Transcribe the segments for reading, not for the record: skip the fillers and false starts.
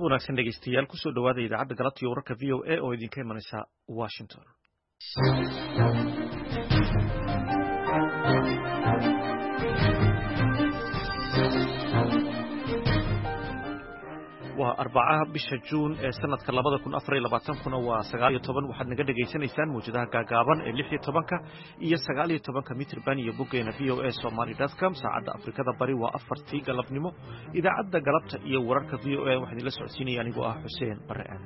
galab wanaagsan dhegeystayaal kusoo dhawaada idaacadda galabta iyo wararka VOA oo idinka imanaysa Washington. waa arbacaha bisha Juun ee sanadka 2024 waa 19 waxaad naga dhageysanaysaan muujadaha gaagaaban ee 16 iyo 19 mitirban iyo boggeena voasomali.com saacadda Afrikada Bari waa 4 galabnimo idaacadda galabta iyo wararka VOA waxaan idin la socodsiinaya anigoo ah Xuseen Bare aan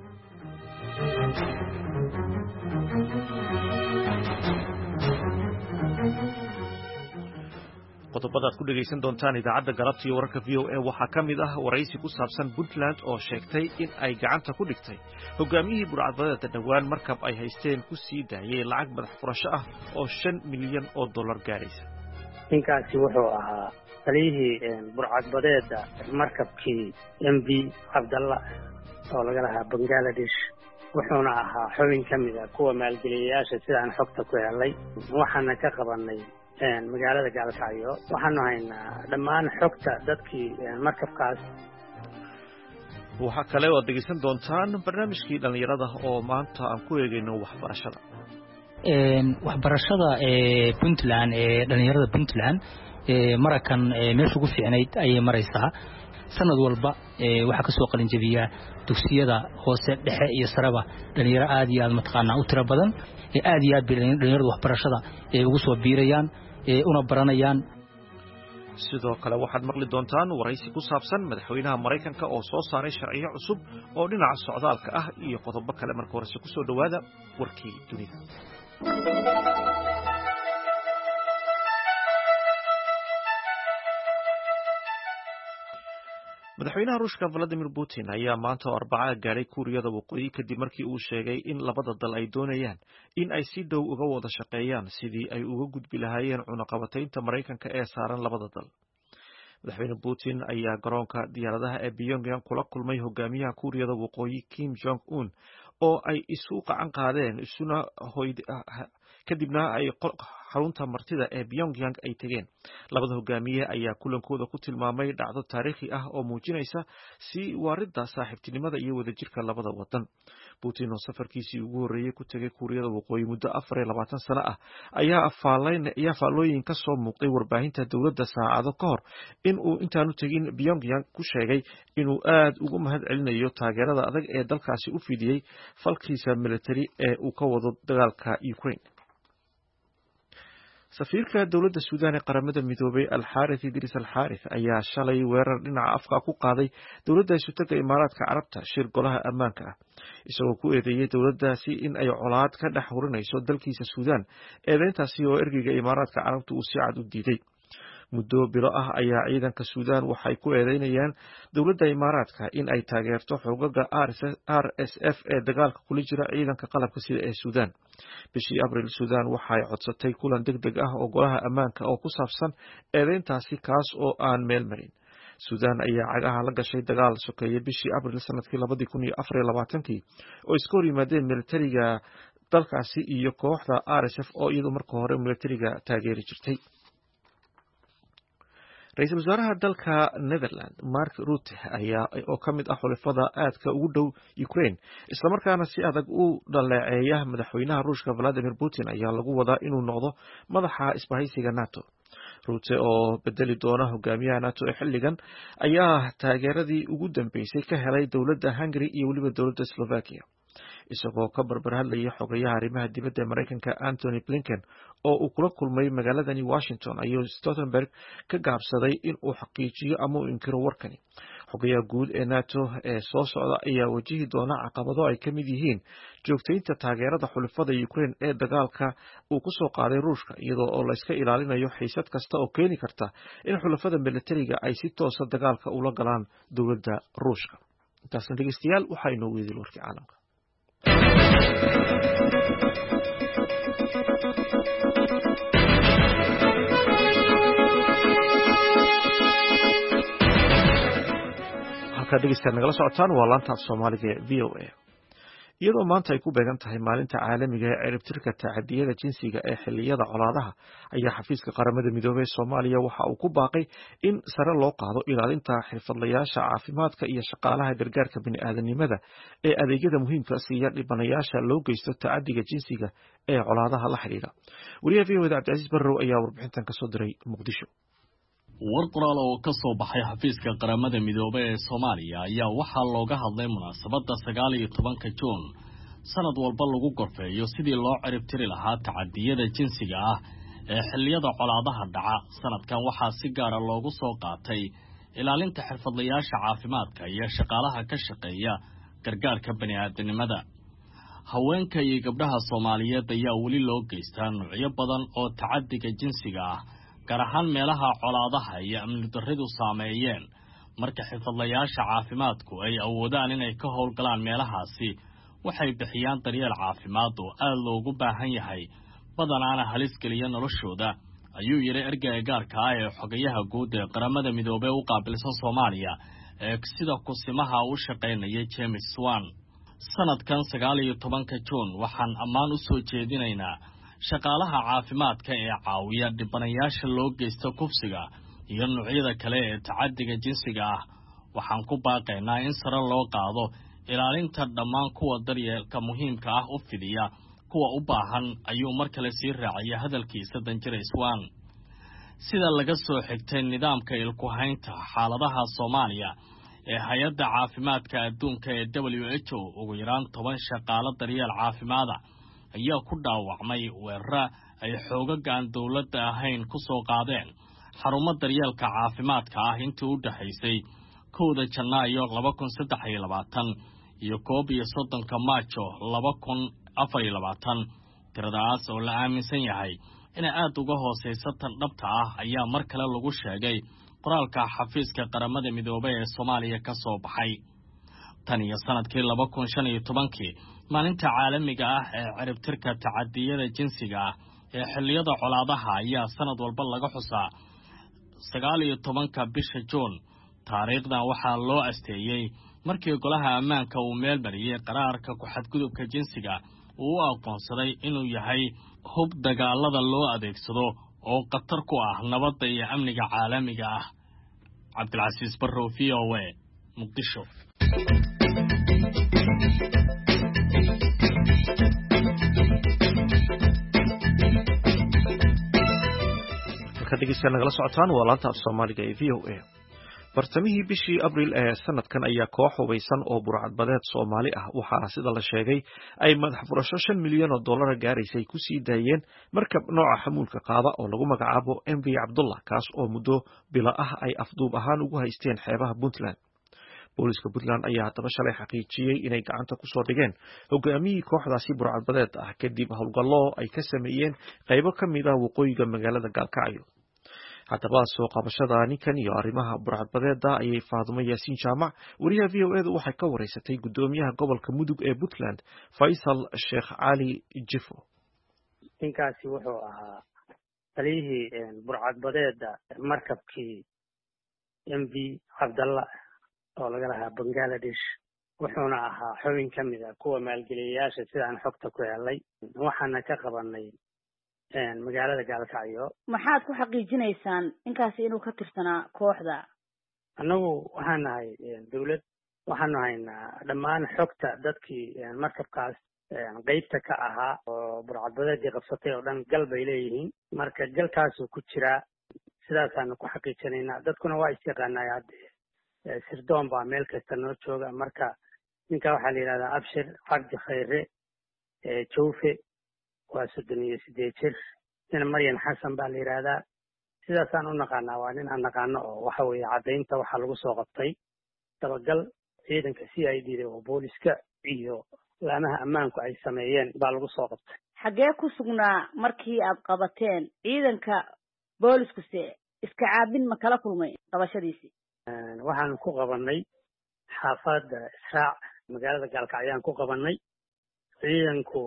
qodobada aad ku dhageysan doontaan idaacadda galabta iyo wararka VOA waxaa ka mid ah waraysi ku saabsan Puntland oo sheegtay in ay gacanta ku dhigtay hogaamiyihii burcadbadeeda dhawaan markab ay haysteen ku sii daayay lacag madax furasho ah oo $5 milyan gaaraysa. ninkaasi wuxuu ahaa taliyihii burcadbadeeda markabkii MV Abdallah oo laga lahaa Bangladesh wuxuuna ahaa xubin ka mid ah kuwa maalgeliyayaasha sidaan xogta ku helay waxaana ka qabanay magaalada Gaalkacyo waxaanu haynaa dhammaan xogta dadkii markabkaas. waxa kale oo dhegeysan doontaan barnaamijkii dhalinyarada oo maanta aan ku eegayno waxbarashada Puntland dhalinyarada Puntland marakan meesha ugu fiicnayd ayay maraysaa sanad walba waxa ka soo qalin jabiya dugsiyada hoose dhexe iyo saraba dhalinyaro aad iyo aad mataqaana u tiro badan aad iyo aad dhalinyarada waxbarashada ugu soo biirayaan una baranayaan. sidoo kale waxaad maqli doontaan waraysi ku saabsan madaxweynaha Mareykanka oo soo saaray sharciyo cusub oo dhinaca socdaalka ah iyo qodobo kale marka horese ku soo dhawaada warkii dunida. madaxweynaha Ruushka Vladimir Putin ayaa maanta Arbaca gaaray Kuuriyada Waqooyi kadib markii uu sheegay in labada dal ay doonayaan in ay si dhow uga wada shaqeeyaan sidii ay uga gudbi lahaayeen cunaqabataynta Mareykanka ee saaran labada dal. madaxweyne Putin ayaa garoonka diyaaradaha ee Pyongyang kula kulmay hogaamiyaha Kuuriyada Waqooyi Kim Jong Un oo ay isu qacan qaadeen kadibna ay xarunta martida ee Pyongyang ay tageen. labada hogaamiye ayaa kulankooda ku tilmaamay dhacdo taariikhi ah oo muujinaysa si waaridda saaxiibtinimada iyo wadajirka labada wadan. Putin oo safarkiisii ugu horeeyay ku tagay Kuuriyada Waqooyi muddo 24 sano ah ayaa faallooyin ka soo muuqday warbaahinta dowladda saacado ka hor in uu intaanu tagin Pyongyang ku sheegay inuu aad ugu mahad celinayo taageerada adag ee dalkaasi u fidiyay falkiisa military ee uu ka wado dagaalka Ukraine. safiirka dowladda Suudaan ee qaramada midoobay Al-Harith Idris Al-Harith ayaa shalay weerar dhinaca afka ku qaaday dowladda Isutaga Imaaraadka Carabta shir golaha ammaanka ah isagoo ku eedeeyay dowladdaasi in ay colaad ka dhex hurinayso dalkiisa Suudaan eedeyntaasi oo ergeyga Imaaraadka Carabta uu si cad u diiday. muddo bilo ah ayaa ciidanka Suudaan waxay ku eedeynayaan dowladda Imaaraadka in ay taageerto xoogagga RSF ee dagaalka kula jira ciidanka qalabka sida ee Suudaan. bishii Abriil Suudaan waxay codsatay kulan degdeg ah oo golaha ammaanka oo ku saabsan eedeyntaasi kaas oo aan meel marin. Suudaan ayaa cagaha la gashay dagaal sokeeye bishii Abriil sanadkii 2024 oo iska hor yimaadeen militariga dalkaasi iyo kooxda RSF oo iyadu markii hore militariga taageeri jirtay. Ra'iisul wasaaraha dalka Netherlands Mark Rutte ayaa oo ka mid ah xulafada aadka ugu dhow Ukraine isla markaana si adag u dhaleeceeya madaxweynaha Ruushka Vladimir Putin ayaa lagu wadaa inuu noqdo madaxa isbahaysiga NATO. Rutte oo bedeli doona hogaamiyaha NATO ee xilligan ayaa taageeradii ugu dambeysay ka helay dowladda Hungary iyo waliba dowladda Slovakia. isagoo ka barbar hadlayay xogayaha arrimaha dibadda ee Mareykanka Antony Blinken oo uu kula kulmay magaaladani Washington ayuu Stoltenberg ka gaabsaday in uu xaqiijiyo ama uu inkiro warkani. xogayaha guud ee NATO ee soo socda ayaa wajihi doona caqabado ay ka mid yihiin joogtaynta taageerada xulafada Ukraine ee dagaalka uu ku soo qaaday Ruushka iyadoo oo la iska ilaalinayo xiisad kasta oo keeni karta in xulafada militariga ay si toos ah dagaalka ula galaan dowladda Ruushka. intaasna dhegeystayaal waxaa inoo weydii warkii caalamka. halka dhegeystayaal nagala socotaan waa laanta Soomaaliga ee VOA. iyadoo maanta ay ku beegan tahay maalinta caalamiga ee ciribtirka tacadiyada jinsiga ee xilliyada colaadaha ayaa xafiiska qaramada midoobey Soomaaliya waxa uu ku baaqay in sare loo qaado ilaalinta xirfadlayaasha caafimaadka iyo shaqaalaha gargaarka bini'aadanimada ee adeegyada muhiimka siiya dhibanayaasha loo geysto tacadiga jinsiga ee colaadaha la xiriira. wariyaha VOAda Cabdicasiis Barrow ayaa warbixintan ka soo diray Muqdisho. war qoraal oo ka soo baxay xafiiska qaramada midoobay ee Soomaaliya ayaa waxaa looga hadlay munaasabadda 19 Juun sanad walba lagu gorfeeyo sidii loo ciribtiri lahaa tacadiyada jinsiga ah ee xilliyada colaadaha dhaca. sanadkan waxaa si gaar ah loogu soo qaatay ilaalinta xirfadlayaasha caafimaadka iyo shaqaalaha ka shaqeeya gargaarka bini'aadanimada. haweenka iyo gabdhaha Soomaaliyeed ayaa weli loo geystaa noocyo badan oo tacadiga jinsiga ah, gaar ahaan meelaha colaadaha iyo amni darridu saameeyeen. marka xirfadlayaasha caafimaadku ay awoodaan inay ka howlgalaan meelahaasi, waxay bixiyaan daryeel caafimaad oo aad loogu baahan yahay, badanaana halis geliya noloshooda, ayuu yiri ergeyga gaarka ah ee xogayaha guud ee qaramada midoobay u qaabilsan Soomaaliya ee sida kusimaha u shaqeynaya James Swan. sanadkan 19 Juun waxaan ammaan u soo jeedinaynaa shaqaalaha caafimaadka ee caawiya dhibanayaasha loo geysto kufsiga iyo noocyada kale ee tacadiga jinsiga ah. waxaan ku baaqaynaa in sare loo qaado ilaalinta dhammaan kuwa daryeelka muhiimka ah u fidiya kuwa u baahan, ayuu mar kale sii raacaya hadalkiisa Danjire Swan. sida laga soo xigtay nidaamka ilku haynta xaaladaha Soomaaliya ee hay'adda caafimaadka adduunka ee WHO, ugu yaraan 10 shaqaale daryeel caafimaada ayaa ku dhaawacmay weerar ay xoogagan dawladda ahayn ku soo qaadeen xarumo daryeelka caafimaadka ah intii u dhaxaysay 1 Janaayo 2023 iyo 31 Maajo 2024. tiradaas oo la aaminsan yahay inay aad uga hooseyso tan dhabta ah ayaa mar kale lagu sheegay qoraalka xafiiska qaramada midoobay ee Soomaaliya ka soo baxay. tan iyo sanadkii 2015 maalinta caalamiga ah ee ciribtirka tacadiyada jinsiga ah ee xilliyada colaadaha ayaa sanad walba laga xusaa 19 bisha Juun. taariikhdan waxaa loo asteeyay markii golaha ammaanka uu meel mariyay qaraarka ku xadgudubka jinsiga uu aqoonsaday inuu yahay hub dagaalada loo adeegsado oo qatar ku ah nabadda iyo amniga caalamiga ah. Cabdicasiis Barrow, VOA, Muqdisho. dhegeystayaal nagala socotaan waa laanta af Soomaaliga ee VOA. bartamihii bishii Abriil ee sanadkan ayaa koox hubeysan oo burcadbadeed Soomaali ah waxaa sida la sheegay ay madax furasho $5 milyan gaaraysay ku sii daayeen markab nooca xamuulka qaada oo lagu magacaabo MV Cabdullah, kaas oo muddo bila ah ay afduub ahaan ugu haysteen xeebaha Puntland. booliska Puntland ayaa haddaba shalay xaqiijiyey inay gacanta ku soo dhigeen hogaamiyihii kooxdaasi burcadbadeed ah kadib howlgallo ay ka sameeyeen qaybo ka mid ah waqooyiga magaalada Gaalkacyo. haddaba soo qabashada ninkan iyo arrimaha burcadbadeeda ayay Faadumo Yaasiin Jaamac wariyaha VOAda waxay ka wareysatay gudoomiyaha gobolka Mudug ee Puntland Faysal Sheekh Cali Jifo. ninkaasi wuxuu ahaa taliyihii burcadbadeeda markabkii MV Cabdallah oo laga lahaa Bangladesh, wuxuuna ahaa xubin ka mid ah kuwa maalgeliyayaasha sidaan xogta ku helay. waxaana ka qabanay magaalada Gaalkacyo. maxaad ku xaqiijinaysaan inkaasi inuu ka tirsanaa kooxda? annagu waxaan nahay dawlad, waxaanu haynaa dhammaan xogta dadkii markabkaas qaybta ka ahaa oo burcadbadeedii qabsatay oo dhan gal bay leeyihiin. marka galkaasuu ku jiraa, sidaasaanu ku xaqiijinaynaa. dadkuna waa isyaqaanay hadde sirdoon baa meel kasta noo jooga. marka ninka waxaa la yidhahdaa Abshir Cabdi Khayre Jawfe, waa 38 jir. nin Maryan Xasan baa la yidhaahdaa. sidaasaan u naqaanaa, waa nin aan naqaano oo waxa weeye caddaynta waxaa lagu soo qabtay dabagal ciidanka CID oo booliska iyo laamaha ammaanku ay sameeyeen baa lagu soo qabtay. xagee ku sugnaa markii aad qabateen? ciidanka boolisku se iska caabin ma kala kulmay qabashadiisii? waxaan ku qabanay xaafadda Israac magaalada Gaalkacyaan ku qabanay. ciidanku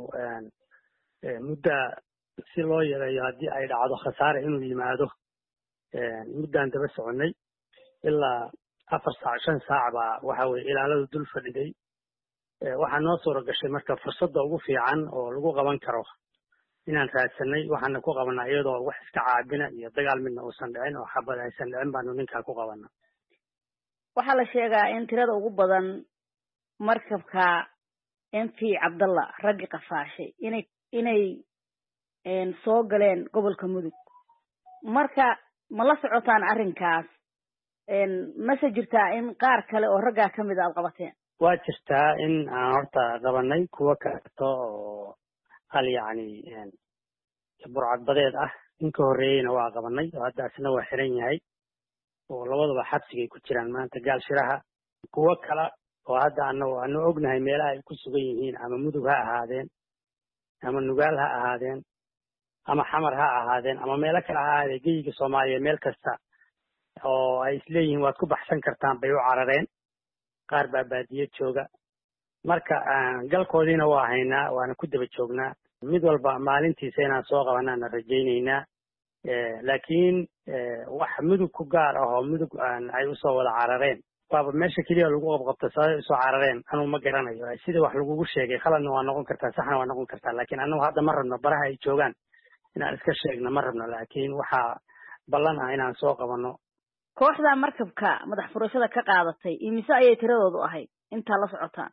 mudda si loo yareeyo haddii ay dhacdo khasaare inuu yimaado muddaan daba soconay ilaa 4 saac 5 saac baa waxa weeye ilaaladu dul fadhiday. waxaa noo suura gashay marka fursadda ugu fiican oo lagu qaban karo inaan raadsanay waxaana ku qabanaa iyadoo wax iska caabina iyo dagaal midna uusan dhicin oo xabad aysan dhicin baanu ninkaa ku qabana. waxaa la sheegaa in tirada ugu badan markabka MV Cabdalla raggi qafaashay inay soo galeen gobolka Mudug. marka ma la socotaan arrinkaas mase jirtaa in qaar kale oo raggaa ka mid aad qabateen? waa jirtaa in aan horta qabanay kuwa kaleeto oo hal yacni burcadbadeed ah ninka horreeyeyna waa qabanay oo hadda asna waa xiran yahay oo labadaba xabsigay ku jiraan maanta gaal shiraha. kuwo kale oo hadda anu ognahay meelaha ay ku sugan yihiin ama Mudug ha ahaadeen ama Nugaal ha ahaadeen ama Xamar ha ahaadeen ama meelo kale ha ahaadeen geyiga Soomaaliya meel kasta oo ay isleeyihiin waad ku baxsan kartaan bay u carareen. qaar baa baadiye jooga marka galkoodiina waa haynaa waana ku daba joognaa mid walba maalintiisa inaan soo qabanaana rajaynaynaa. laakiin wax Mudug ku gaar ah oo Mudug ay usoo wada carareen waaba meesha keliya lagu qabqabta sababay usoo carareen anuu ma garanayo. sidii wax lagugu sheegay khaladna waa noqon kartaa saxna waa noqon kartaa laakiin annagu hadda ma rabno baraha ay joogaan inaan iska sheegno ma rabno laakiin waxaa ballan ah inaan soo qabano. kooxda markabka madax furashada ka qaadatay imise ayay tiradoodu ahayd intaa la socotaan?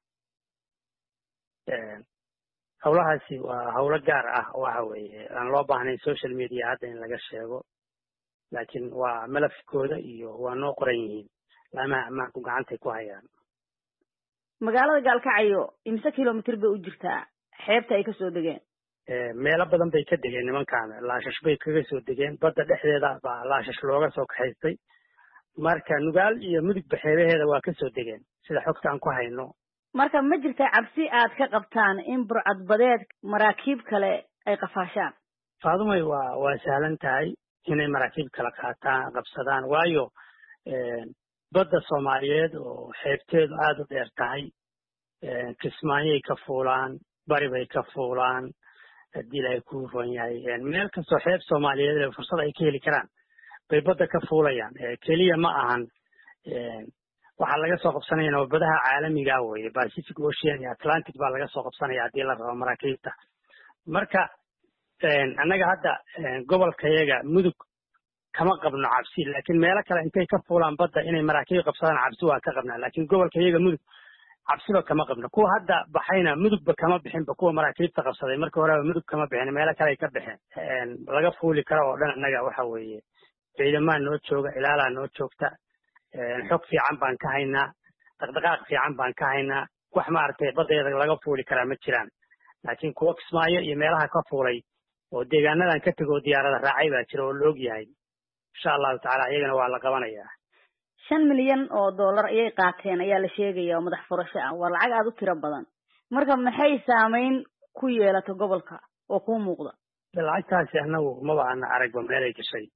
hawlahaasi waa hawlo gaar ah waxa weeye aan loo baahnayn social media hadda in laga sheego laakiin waa malafkooda iyo waa noo qoran yihiin lama ammaanku gacantay ku hayaan. magaalada Gaalkacyo imise kilomitir bay u jirtaa xeebta ay ka soo degeen? meelo badan bay ka degeen nimankaan laashash bay kaga soo degeen badda dhexdeeda baa laashash looga soo kaxaystay marka Nugaal iyo Mudug baxeebaheeda waa ka soo degeen sida xogta aan ku hayno. marka ma jirta cabsi aad ka qabtaan in burcadbadeed maraakiib kale ay qafaashaan? Faadumay waa sahlan tahay inay maraakiib kala qabsadaan waayo badda Soomaaliyeed oo xeebteedu aad u dheer tahay Kismaayay ka fuulaan bari bay ka fuulaan haddii ay ku roon yahay meel kastoo xeeb Soomaaliyeed ee fursad ay ka heli karaan bay badda ka fuulayaan. keliya ma ahan waxaa laga soo qabsanaya badaha caalamiga weeye Pacific Ocean iyo Atlantic baa laga soo qabsanaya haddii la rabo maraakiibta. marka annaga hadda gobolkayaga Mudug kama qabno cabsi laakiin meelo kale intay ka fuulaan badda inay maraakiib qabsadaan cabsi waa ka qabnaa laakiin gobolkayaga Mudug cabsiba kama qabno. kuwa hadda baxayna Mudugba kama bixinba kuwa maraakiibta qabsaday markii hore Mudug kama bixin meelo kale ay ka baxeen laga fuuli karo oo dhan annaga waxa weeye ciidamaan noo jooga ilaalaa noo joogta xog fiican baan ka haynaa dhaqdhaqaaq fiican baan ka haynaa wax maaragtay badeeda laga fuuli karaa ma jiraan laakiin kuwa Kismaayo iyo meelaha ka fuulay oo deegaanadan ka tegoo diyaarada raacay baa jira oo la og yahay insha allahu tacaala iyagana waa la qabanayaa. 5 milyan oo dollar ayay qaateen ayaa la sheegayaa madax furasho ah waa lacag aad u tiro badan marka maxay saameyn ku yeelato gobolka oo ku muuqda? lacagtaasi annagu maba ana aragba meelay gashay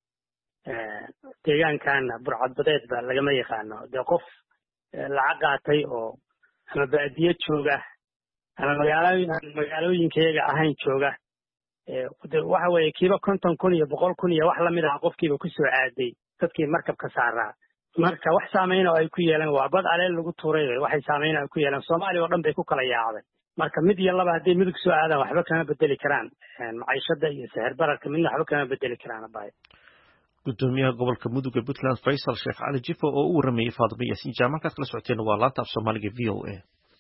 deegaankaana burcadbadeed baa lagama yaqaano dee qof lacag qaatay oo ama baadiye jooga ama magaalooyinkayaga ahayn jooga waxa weeye kiiba 50,000 iyo 100,000 iyo wax lamid ah qofkiiba ku soo aaday dadkii markabka saaraa marka wax saameyn oo ay ku yeelan waa bad aleel lagu tuuray waxay saameyn ay ku yeelan Soomaaliya oo dhan bay ku kala yaacday marka mid iyo laba hadii Mudug soo aadaan waxba kama bedeli karaan maciishada iyo sahar bararka midna waxba kama bedeli karaan baay. gudoomiyaha gobolka Mudug ee Puntland Faisal Sheekh Ali Jifo oo u waramayay Faadimo Yaasiin Jaamacaad kala socoteen waa laanta af Soomaaliga VOA.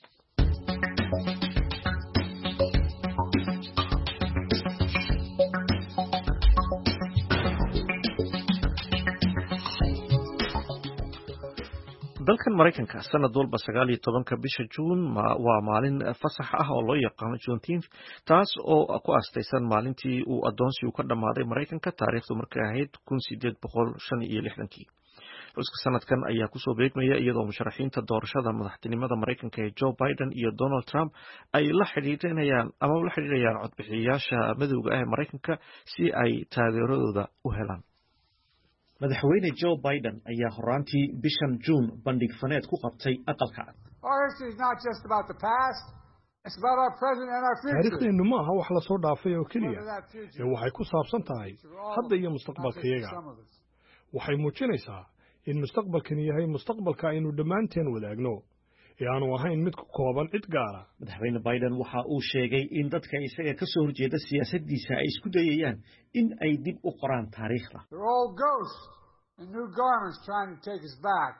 dalkan Mareykanka sanad walba 19 bisha Juun waa maalin fasax ah oo loo yaqaan Juneteenth taas oo ku aastaysan maalintii uu adoonsigu ka dhamaaday Mareykanka taariikhdu markay ahayd 1865. xuska sanadkan ayaa kusoo beegmaya iyadoo musharaxiinta doorashada madaxtinimada Mareykanka ee Joe Biden iyo Donald Trump ay la xiriirayaan codbixiyayaasha madowga ah ee Mareykanka si ay taageeradooda u helaan. madaxweyne Joe Biden ayaa horaantii bishan June bandhig faneed ku qabtay aqalka cad. taariikhdeenu ma aha wax la soo dhaafay oo keliya ee waxay ku saabsan tahay hadda iyo mustaqbalkayaga. waxay muujinaysaa in mustaqbalkani yahay mustaqbalka aynu dhammaanteen wadaagno ee aanu ahayn mid ku kooban cid gaara. Madaxweyne Biden waxa uu sheegay in dadka isaga ka soo horjeeda siyaasaddiisa ay isku dayayaan in ay dib u qoraan taariikhda. They're all ghosts in new garments trying to take us back.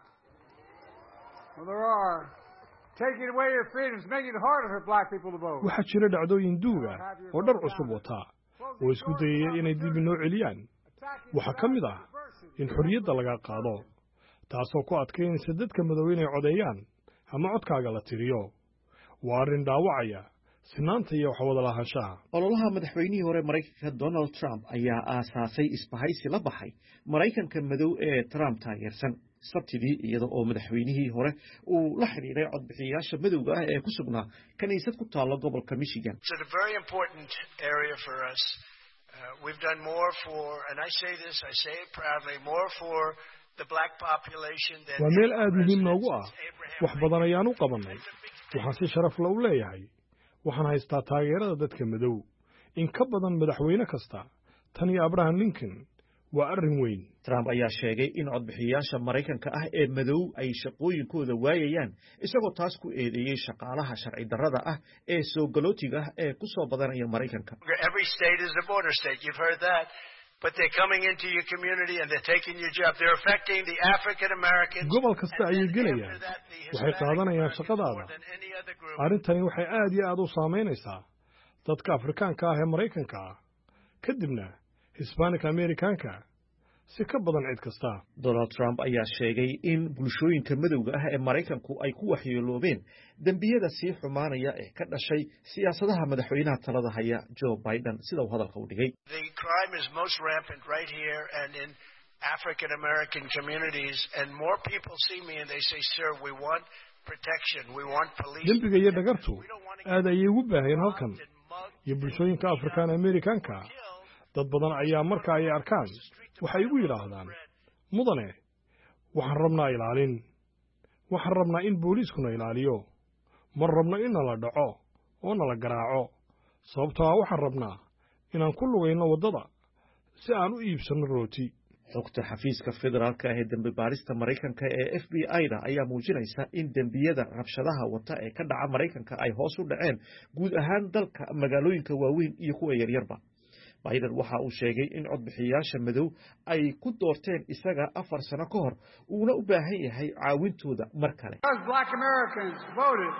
Well, there are taking away your freedoms, making it harder for black people to vote. Waxaa jira dhacdooyin duug ah oo dhar cusub wata oo isku dayaya inay dib inoo celiyaan. Waxaa ka mid ah in xorriyadda laga qaado, taasoo ku adkaynaysa dadka madow inay codeeyaan ama codkaaga la tiriyo. Waa arrin dhaawacaya sinaanta iyo waxwada lahaanshaha. Ololaha madaxweynihii hore Maraykanka Donald Trump ayaa aasaasay isbahaysi la baxay Maraykanka madow ee Trump taageersan. Sabtidii iyada oo madaxweynihii hore uu la xiriiray codbixiyaasha madowga ah ee ku sugnaa kaniisad ku taala gobolka Michigan. It's a very important area for us. We've done more for, and I say this, I say it proudly, more for the black population than. Waa meel aad muhiim noogu ah. Wax badan ayaan u qabanay. Waxaan si sharaf leh u leeyahay. Waxaan haystaa taageerada dadka madow in ka badan madaxweyne kasta. Tan iyo Abraham Lincoln waa arrin weyn. Trump ayaa sheegay in codbixiyaasha Maraykanka ah ee madow ay shaqooyinkooda waayayaan isagoo taas ku eedeeyay shaqaalaha sharci darrada ah ee soo galootiga ah ee ku soo badanaya Maraykanka. Every state is a border state. You've heard that. But they're coming into your community and they're taking your job. They're affecting the African Americans. Gobol kasta ayay gelayaan. Waxay qaadanayaan shaqadaada. Arrintani waxay aad iyo aad u saameynaysaa dadka Afrikaanka ah ee Maraykanka ah. Kadibna Hispanic Americanka si ka badan cid kasta. Donald Trump ayaa sheegay in bulshooyinka madowga ah ee Maraykanku ay ku waxyeeloobeen dambiyada sii xumaanaya ee ka dhashay siyaasadaha madaxweynaha talada haya Joe Biden sida uu hadalka u dhigay. The crime is most rampant right here and in African American communities, and more people see me and they say, "Sir, we want protection. We want police." Dambiga iyo dhagartu aad ayay ugu baahayeen halkan. Iyo bulshooyinka African Americanka dad badan ayaa marka ay arkaan waxay ugu yiraahdaan mudane waxaan rabnaa ilaalin, waxaan rabnaa in booliiskuna ilaaliyo, ma rabno in la dhaco oo la garaaco, sababtoo ah waxaan rabnaa inaan ku lugayno wadada si aan u iibsano rooti. Xogta xafiiska federaalka ah ee dambi baarista Maraykanka ee FBI-da ayaa muujinaysa in dambiyada rabshadaha wata ee ka dhaca Maraykanka ay hoos u dhaceen guud ahaan dalka magaalooyinka waaweyn iyo kuwa yaryarba. Biden waxa uu sheegay in codbixiyaasha madow ay ku doorteen isaga 4 sano ka hor uuna u baahan yahay caawintooda mar kale. Black Americans voted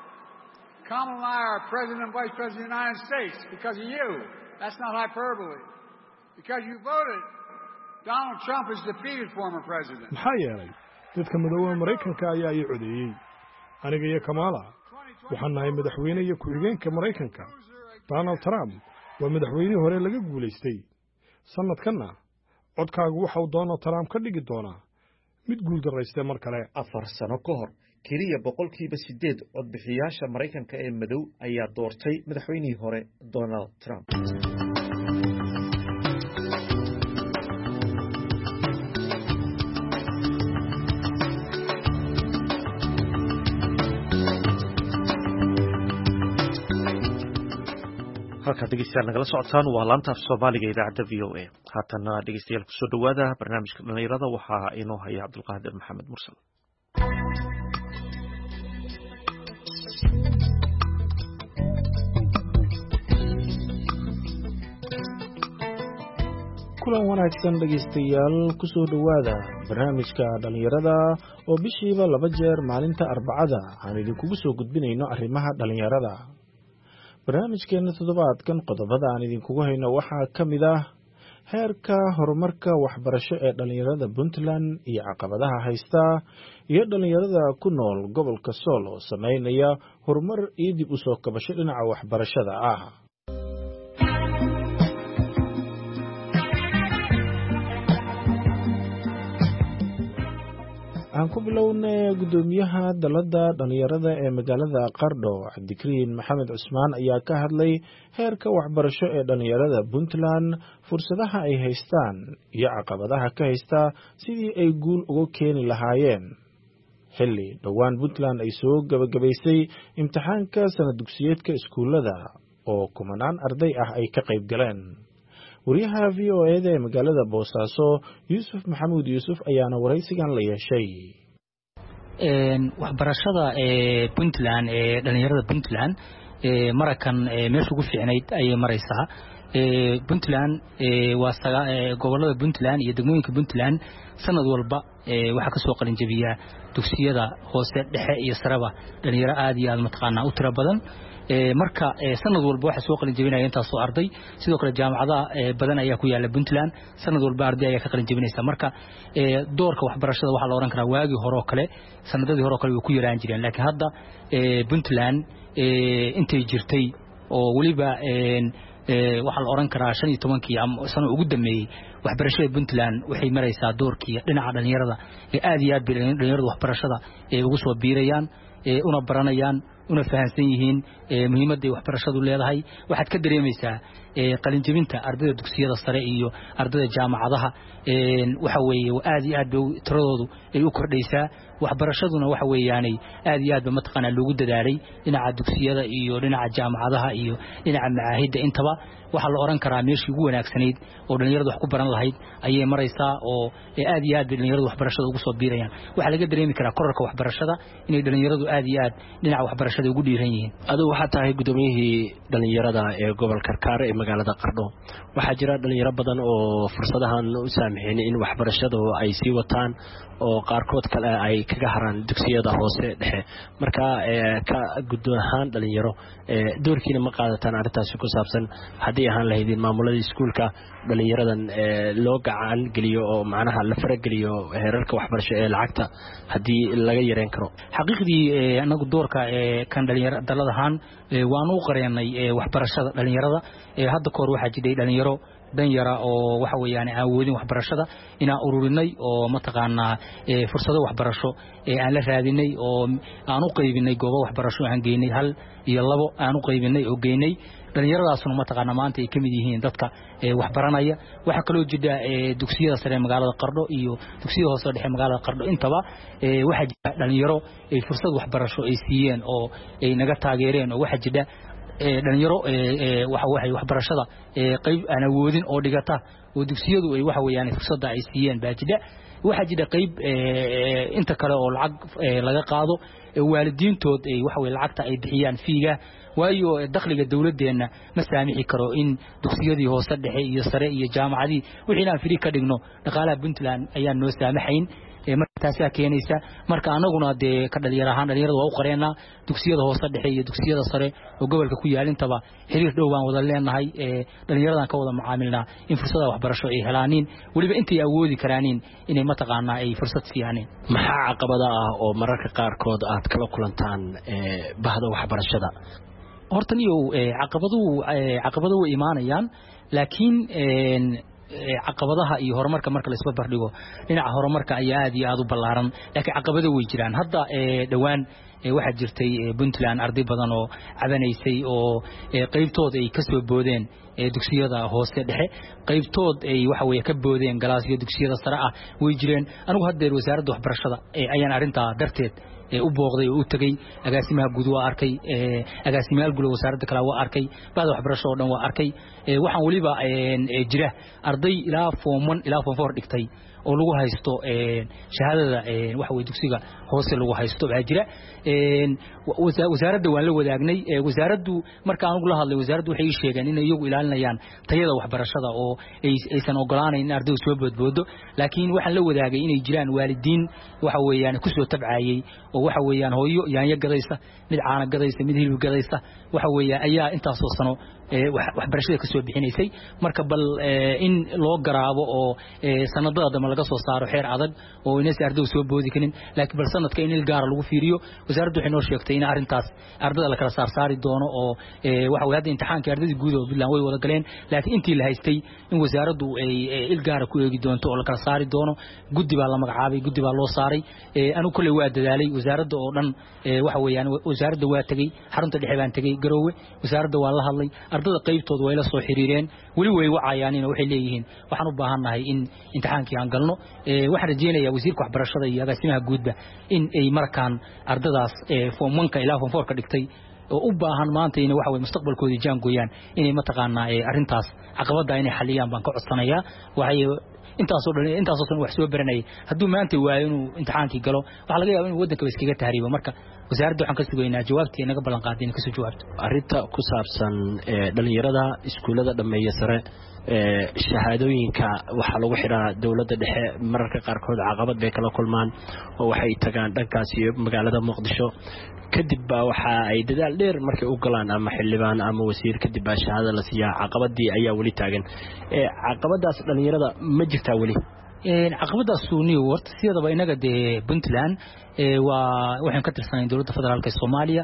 Kamala and I are President and Vice President of the United States because of you. That's not hyperbole. Because you voted, Donald Trump is defeated former president. Maxaa yeelay dadka madowga Maraykanka ayaa ay codeeyay. Aniga iyo Kamala waxaan nahay madaxweyne iyo ku-xigeenka Maraykanka. Donald Trump waa madaxweynihii hore laga guuleystay. Sanadkanna codkaagu waxa uu Donald Trump ka dhigi doonaa mid guul daraystay mar kale. 4 sano ka hor kaliya 8% codbixiyaasha Maraykanka ee madow ayaa doortay madaxweynihii hore Donald Trump. halka dhegeystayaal nagala socotaan waa laanta Soomaaliga idaacada VOA. haatana dhegeystayaal ku soo dhawaada barnaamijka dhalinyarada waxaa inoo haya Cabdulqaadir Maxamed Mursal. kulan wanaagsan dhegeystayaal ku soo dhawaada barnaamijka dhalinyarada oo bishiiba 2 jeer maalinta Arbacada aan idinkugu soo gudbinayno arrimaha dhalinyarada. barnaamijkeena toddobaadkan qodobada aan idinkugu hayno waxaa ka mid ah heerka horumarka waxbarasho ee dhalinyarada Puntland iyo caqabadaha haysta iyo dhalinyarada ku nool gobolka Sool oo sameynaya horumar iyo dib u soo kabasho dhinaca waxbarashada ah. aan ku bilownay gudoomiyaha dalada dhalinyarada ee magaalada Qardho Cabdikariin Maxamed Cusmaan ayaa ka hadlay heerka waxbarasho ee dhalinyarada Puntland, fursadaha ay haystaan iyo caqabadaha ka haysta sidii ay guul uga keeni lahaayeen. xilli dhawaan Puntland ay soo gabagabaysay imtixaanka sanad dugsiyeedka iskuulada oo kumanaan arday ah ay ka qayb galeen. wariyaha VOA-da ee magaalada Boosaaso Yuusuf Maxamuud Yuusuf ayaana waraysigan la yeeshay. waxbarashada Puntland dhalinyarada Puntland marakan meesha ugu fiicnayd ayay maraysaa Puntland waa gobolada Puntland iyo degmooyinka Puntland sanad walba waxa ka soo qalin jabiya dugsiyada hoose dhexe iyo saraba dhalinyaro aad iyo aad mataqaana u tiro badan marka sanad walba waxa soo qalin jabinaya inta soo arday sidoo kale jaamacadaha badan ayaa ku yaala Puntland sanad walba arday ayaa ka qalin jabinaysa marka doorka waxbarashada waxa la oran karaa waagi hore oo kale sanadadii hore oo kale way ku yaraan jireen laakiin hadda Puntland intay jirtay oo waliba waxa la oran karaa 15 sano ugu dambeeyay waxbarashada Puntland waxay maraysaa doorkii dhinaca dhalinyarada aad iyo aad dhalinyarada waxbarashada ugu soo biirayaan una baranayaan una fahansan yihiin muhiimadda waxbarashadu leedahay waxaad ka dareemaysaa qalin jabinta ardayda dugsiyada sare iyo ardayda jaamacadaha waxa weeye aad iyo aad tiradoodu ay u kordhaysaa waxbarashaduna waxa weeyaanay aad iyo aad ba mataqaana loogu dadaalay dhinaca dugsiyada iyo dhinaca jaamacadaha iyo dhinaca macaahidda intaba waxa la oran karaa meeshii ugu wanaagsanayd oo dhalinyaradu wax ku baran lahayd ayay maraysaa oo aad iyo aad dhalinyaradu waxbarashada ugu soo biirayaan waxa laga dareemi karaa korarka waxbarashada inay dhalinyaradu aad iyo aad dhinaca waxbarashada ugu dhiiran yihiin adigu waxa tahay gudoomiyihii dhalinyarada ee gobolka Karkaar ee magaalada Qardho waxa jira dhalinyaro badan oo fursadahan u saamixeen in waxbarashadu ay sii wataan oo qaarkood kale ay kaga haraan dugsiyada hoose dhexe marka ka guud ahaan dhalinyaro doorkiina ma qaadataan arintaas ku saabsan hadii ahaan lahaydin maamulada iskuulka dhalinyaradan loo gacan geliyo oo macnaha la farageliyo heerarka waxbarasho ee lacagta hadii laga yareen karo xaqiiqdii anagu doorka kan dhalinyarada daladahan waanu qareenay waxbarashada dhalinyarada hadda koor waxa jiray dhalinyaro dan yara oo waxa weeyaan awoodin waxbarashada ina ururinay oo mataqaana fursado waxbarasho aan la raadinay oo aan u qaybinay goobo waxbarasho aan geynay hal iyo labo aan u qaybinay oo geynay dhalinyaradaasuna mataqaana maanta ay kamid yihiin dadka wax baranaya waxa kale oo jira dugsiyada sare magaalada Qardho iyo dugsiyada hoose dhexe magaalada Qardho intaba waxa jira dhalinyaro fursad waxbarasho ay siiyeen oo ay naga taageereen oo waxa jira dhalinyaro waxa waxbarashada qayb aan awoodin oo dhigata oo dugsiyadu ay waxa weeyaan fursada ay siiyeen baajida waxa jira qayb inta kale oo lacag laga qaado waalidiintood ay waxa weey lacagta ay bixiyaan fiiga waayo dakhliga dawladeena ma saamixi karo in dugsiyadii hoose dhexe iyo sare iyo jaamacadii wixii aan firi ka dhigno dhaqaalaha Puntland ayaan noo saamaxayn markaas keenaysa marka anaguna de ka dhalinyarada waa u qareenaa dugsiyada hoose dhexe iyo dugsiyada sare oo gobolka ku yaalintaba xiriir dhow baan wada leenahay dhalinyaradan ka wada macaamilnaa in fursada waxbarasho ay helaaniin waliba intay awoodi karaaniin inay mataqaana ay fursad siiyaan maxaa caqabada ah oo mararka qaarkood aad kala kulantaan bahda waxbarashada horta niyo caqabadu way imaanayaan laakiin caqabadaha iyo horumarka marka la isba bardhigo dhinaca horumarka ayaa aad iyo aad u ballaaran laakiin caqabado way jiraan hadda dhawaan waxa jirtay Puntland arday badan oo cabanaysay oo qaybtood ay ka soo boodeen dugsiyada hoose dhexe qaybtood ay waxa weeye ka boodeen galaasyo dugsiyada sare ah way jireen anigu hadda wasaaradda waxbarashada ayaan arinta darteed u booqday oo u tagay agaasimaha guud waa arkay agaasimaha guud wasaaradda kala waa arkay baad waxbarasho oo dhan waa arkay waxaan waliba jira arday ilaa form 1 ilaa form 4 dhigtay oo lagu haysto shahaadada waxa weey dugsiga hoose lagu haysto baa jira wasaaradda waan la wadaagnay wasaaraddu marka aan ugu la hadlay wasaaraddu waxay sheegeen in iyagu ilaalinayaan tayada waxbarashada oo aysan ogolaanayn in ardaydu soo boodboodo laakiin waxaan la wadaagay inay jiraan waalidiin waxa weeyaan ku soo tabcaayay oo waxa weeyaan hooyo yaanya gadaysa mid caana gadaysa mid hilib gadaysa waxa weeyaan ayaa intaas oo sano waxbarashada ka soo bixinaysay marka bal in loo garaabo oo sanadada dama laga soo saaro xeer adag oo inay ardaydu soo boodi karin laakiin bal sanadka in il gaar lagu fiiriyo wasaaraddu waxay noo sheegtay in arintaas ardayda la kala saari doono oo waxa weey hadda imtixaanka ardayda guud oo Puntland way wada galeen laakiin intii la haystay in wasaaraddu ay il gaar ku eegi doonto oo la kala saari doono guddi baa la magacaabay guddi baa loo saaray anu kulay waa dadaalay wasaaradda oo dhan waxa weeyaan wasaaradda waa tagay xarunta dhexe baan tagay Garowe wasaaradda waa la hadlay ardayda qaybtooda way la soo xiriireen wali way wacayaan in waxay leeyihiin waxaan u baahanahay in imtixaankii aan galno waxaan rajeenayaa wasiirka waxbarashada iyo agaasimaha guudba in ay markaan ardaydaas form 1 ilaa form 4 ka dhigtay oo u baahan maanta inay waxa way mustaqbalkoodii jaangooyaan inay mataqaanaa arrintaas caqabada inay xaliyaan baan ka codsanayaa waxay intaasoo san wax soo baranay hadduu maanta waayo inuu imtixaankii galo waxa laga yaabaa inuu waddanka iskaga tahriibo marka wasaaradda waxaan ka sugaynaa jawaabtii naga ballan qaaday inay kasoo jawaabto arrinta ku saabsan dhalinyarada iskuullada dhammeeya sare shahaadooyinka waxaa lagu xidhaa dowladda dhexe mararka qaarkood caqabad bay kala kulmaan oo waxay tagaan dhankaas iyo magaalada muqdisho kadib baa waxa ay dadaal dheer markay u galaan ama xildhibaan ama wasiir kadib baa shahaada la siiyaa caqabadii ayaa weli taagan caqabadaas dhalinyarada ma jirtaa weli caqabadaas suuniyo warta sidaba inaga dee Puntland waxaan ka tirsanayn dowladda federaalka Soomaaliya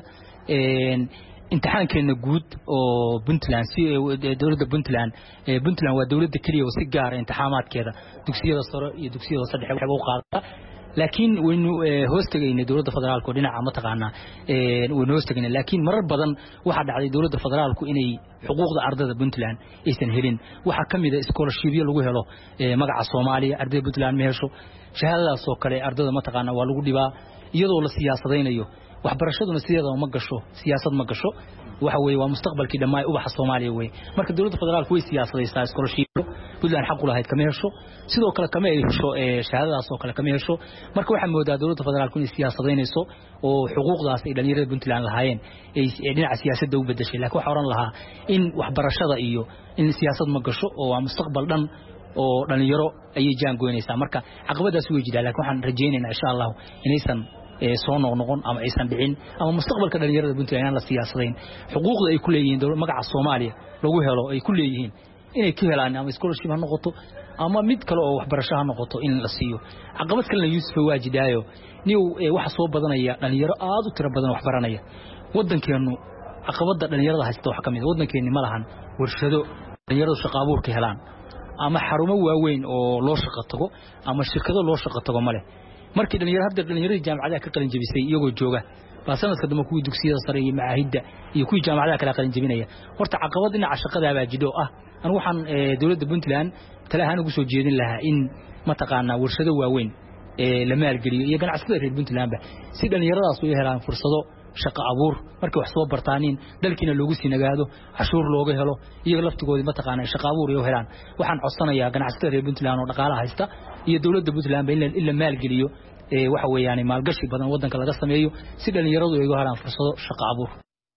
imtixaankeena guud oo Puntland dowladda Puntland waa dowladda kaliya oo si gaar ah imtixaamaadkeeda dugsiyada sare iyo dugsiyada saddex waxay u qaadata laakiin waynu hoostagayna dowladda federaalka dhinaca ma taqaana waynu hoostagayna laakiin marar badan waxa dhacday dowladda federaalku inay xuquuqda ardayda Puntland aysan helin waxa kamid ah scholarship-yo lagu helo magaca Soomaaliya ardayda Puntland ma hesho shahaadadaas oo kale ardayda ma taqaana waa lagu dhibaa iyadoo la siyaasadeynayo waxbarashaduna sideeda ma gasho siyaasad ma gasho waxa weey waa mustaqbalkii dhammaay ubaxa Soomaaliya weey marka dawladda federaalku way siyaasadeysaa scholarship Puntland xaq u lahayd kama hesho sidoo kale kama hesho shahaadadaas oo kale kama hesho marka waxa moodaa dawladda federaalku inay siyaasadeynayso oo xuquuqdaas ay dhalinyarada Puntland lahaayeen ay dhinaca siyaasadda u bedeshay laakiin waxa oran lahaa in waxbarashada iyo in siyaasad ma gasho oo waa mustaqbal dhan oo dhalinyaro ay jaangoynaysaa marka caqabadaas way jiraan laakiin waxaan rajaynaynaa insha Allah inaysan soo noqon ama aysan dhicin ama mustaqbalka dhalinyarada Puntland aan la siyaasadayn xuquuqda ay ku leeyihiin dawladda magaca Soomaaliya lagu helo ay ku leeyihiin inay ka helaan ama scholarship ha noqoto ama mid kale oo waxbarasho ha noqoto in la siiyo caqabad kale Yuusuf waajidaayo niyo waxa soo badanaya dhalinyaro aad u tiro badan wax baranaya wadankeenu caqabada dhalinyarada haysta wax kamid wadankeenu ma lahan warshado dhalinyaradu shaqo abuur ka helaan ama xarumo waaweyn oo loo shaqo tago ama shirkado loo shaqo tago male markii dhalinyarada jaamacadaha ka qalin jabisay iyagoo jooga baasanadka dama kuwii dugsiyada sare iyo macaahidda iyo kuwii jaamacadaha kala qalin jabinaya horta caqabad dhinaca shaqada baa jidho aan waxaan dawladda Puntland talahaan ugu soo jeedin lahaa in ma taqaana warshado waaweyn la maalgeliyo iyo ganacsatada reer Puntland ba si dhalinyaradaas u helaan fursado shaqo abuur markay wax soo bartaanin dalkiina loogu sinagaado cashuur looga helo iyaga laftigooda ma taqaana shaqo abuur iyo helaan waxaan codsanayaa ganacsatada reer Puntland oo dhaqaalaha haysta iyo dawladda Puntland in la maalgeliyo waxa weeyaan maalgashi badan wadanka laga sameeyo si dhalinyaradu ay uga helaan fursado shaqo abuur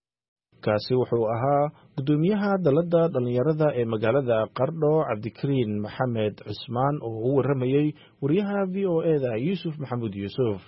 kaasi wuxuu ahaa gudoomiyaha dalada dhalinyarada ee magaalada Qardho Cabdikariin Maxamed Cusmaan oo u waramayay wariyaha VOA-da Yuusuf Maxamuud Yuusuf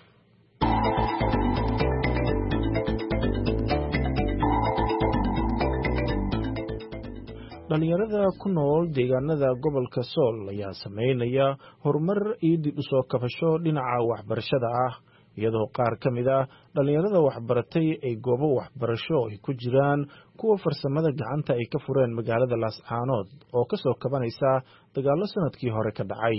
dhalinyarada ku nool deegaanada gobolka Sool ayaa sameynaya horumar iyo dib u soo kabasho dhinaca waxbarashada ah iyadoo qaar ka mid ah dhalinyarada waxbaratay ay goobo waxbarasho ay ku jiraan kuwa farsamada gacanta ay ka fureen magaalada Laascaanood oo ka soo kabanaysa dagaalo sanadkii hore ka dhacay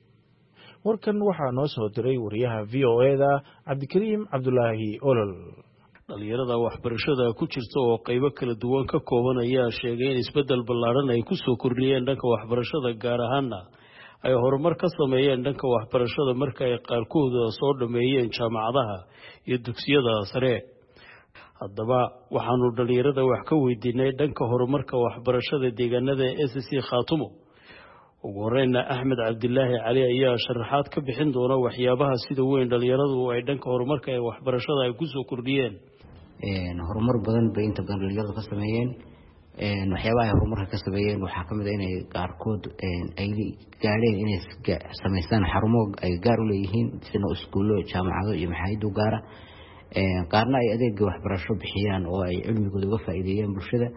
warkan waxaa noo soo diray wariyaha VOA-da Cabdikariim Cabdulaahi Olol dhalinyarada waxbarashada ku jirta oo qaybo kala duwan ka kooban ayaa sheegay in isbedel ballaaran ay ku soo kordhiyeen dhanka waxbarashada gaar ahaana ay horumar ka sameeyeen dhanka waxbarashada marka ay qaarkooda soo dhameeyeen jaamacadaha iyo dugsiyada sare haddaba waxaanu dhalinyarada wax ka weydiinay dhanka horumarka waxbarashada deegaanada SC Khaatumo ugu horeyna Axmed Cabdilaahi Cali ayaa sharaxaad ka bixin doona waxyaabaha sida weyn dhalinyaradu ay dhanka horumarka ee waxbarashada ay ku soo kordhiyeen horumar badan bay inta badan dhalinyaradu ka sameeyeen waxyaabaha horumarka ka sameeyeen waxaa kamid ah inay qaarkood ay gaareen inay sameystaan xarumo ay gaar u leeyihiin sida iskuulo jaamacado iyo maxaayidu gaara qaarna ay adeeg waxbarasho bixiyaan oo ay cilmigooda uga faa'iideeyaan bulshada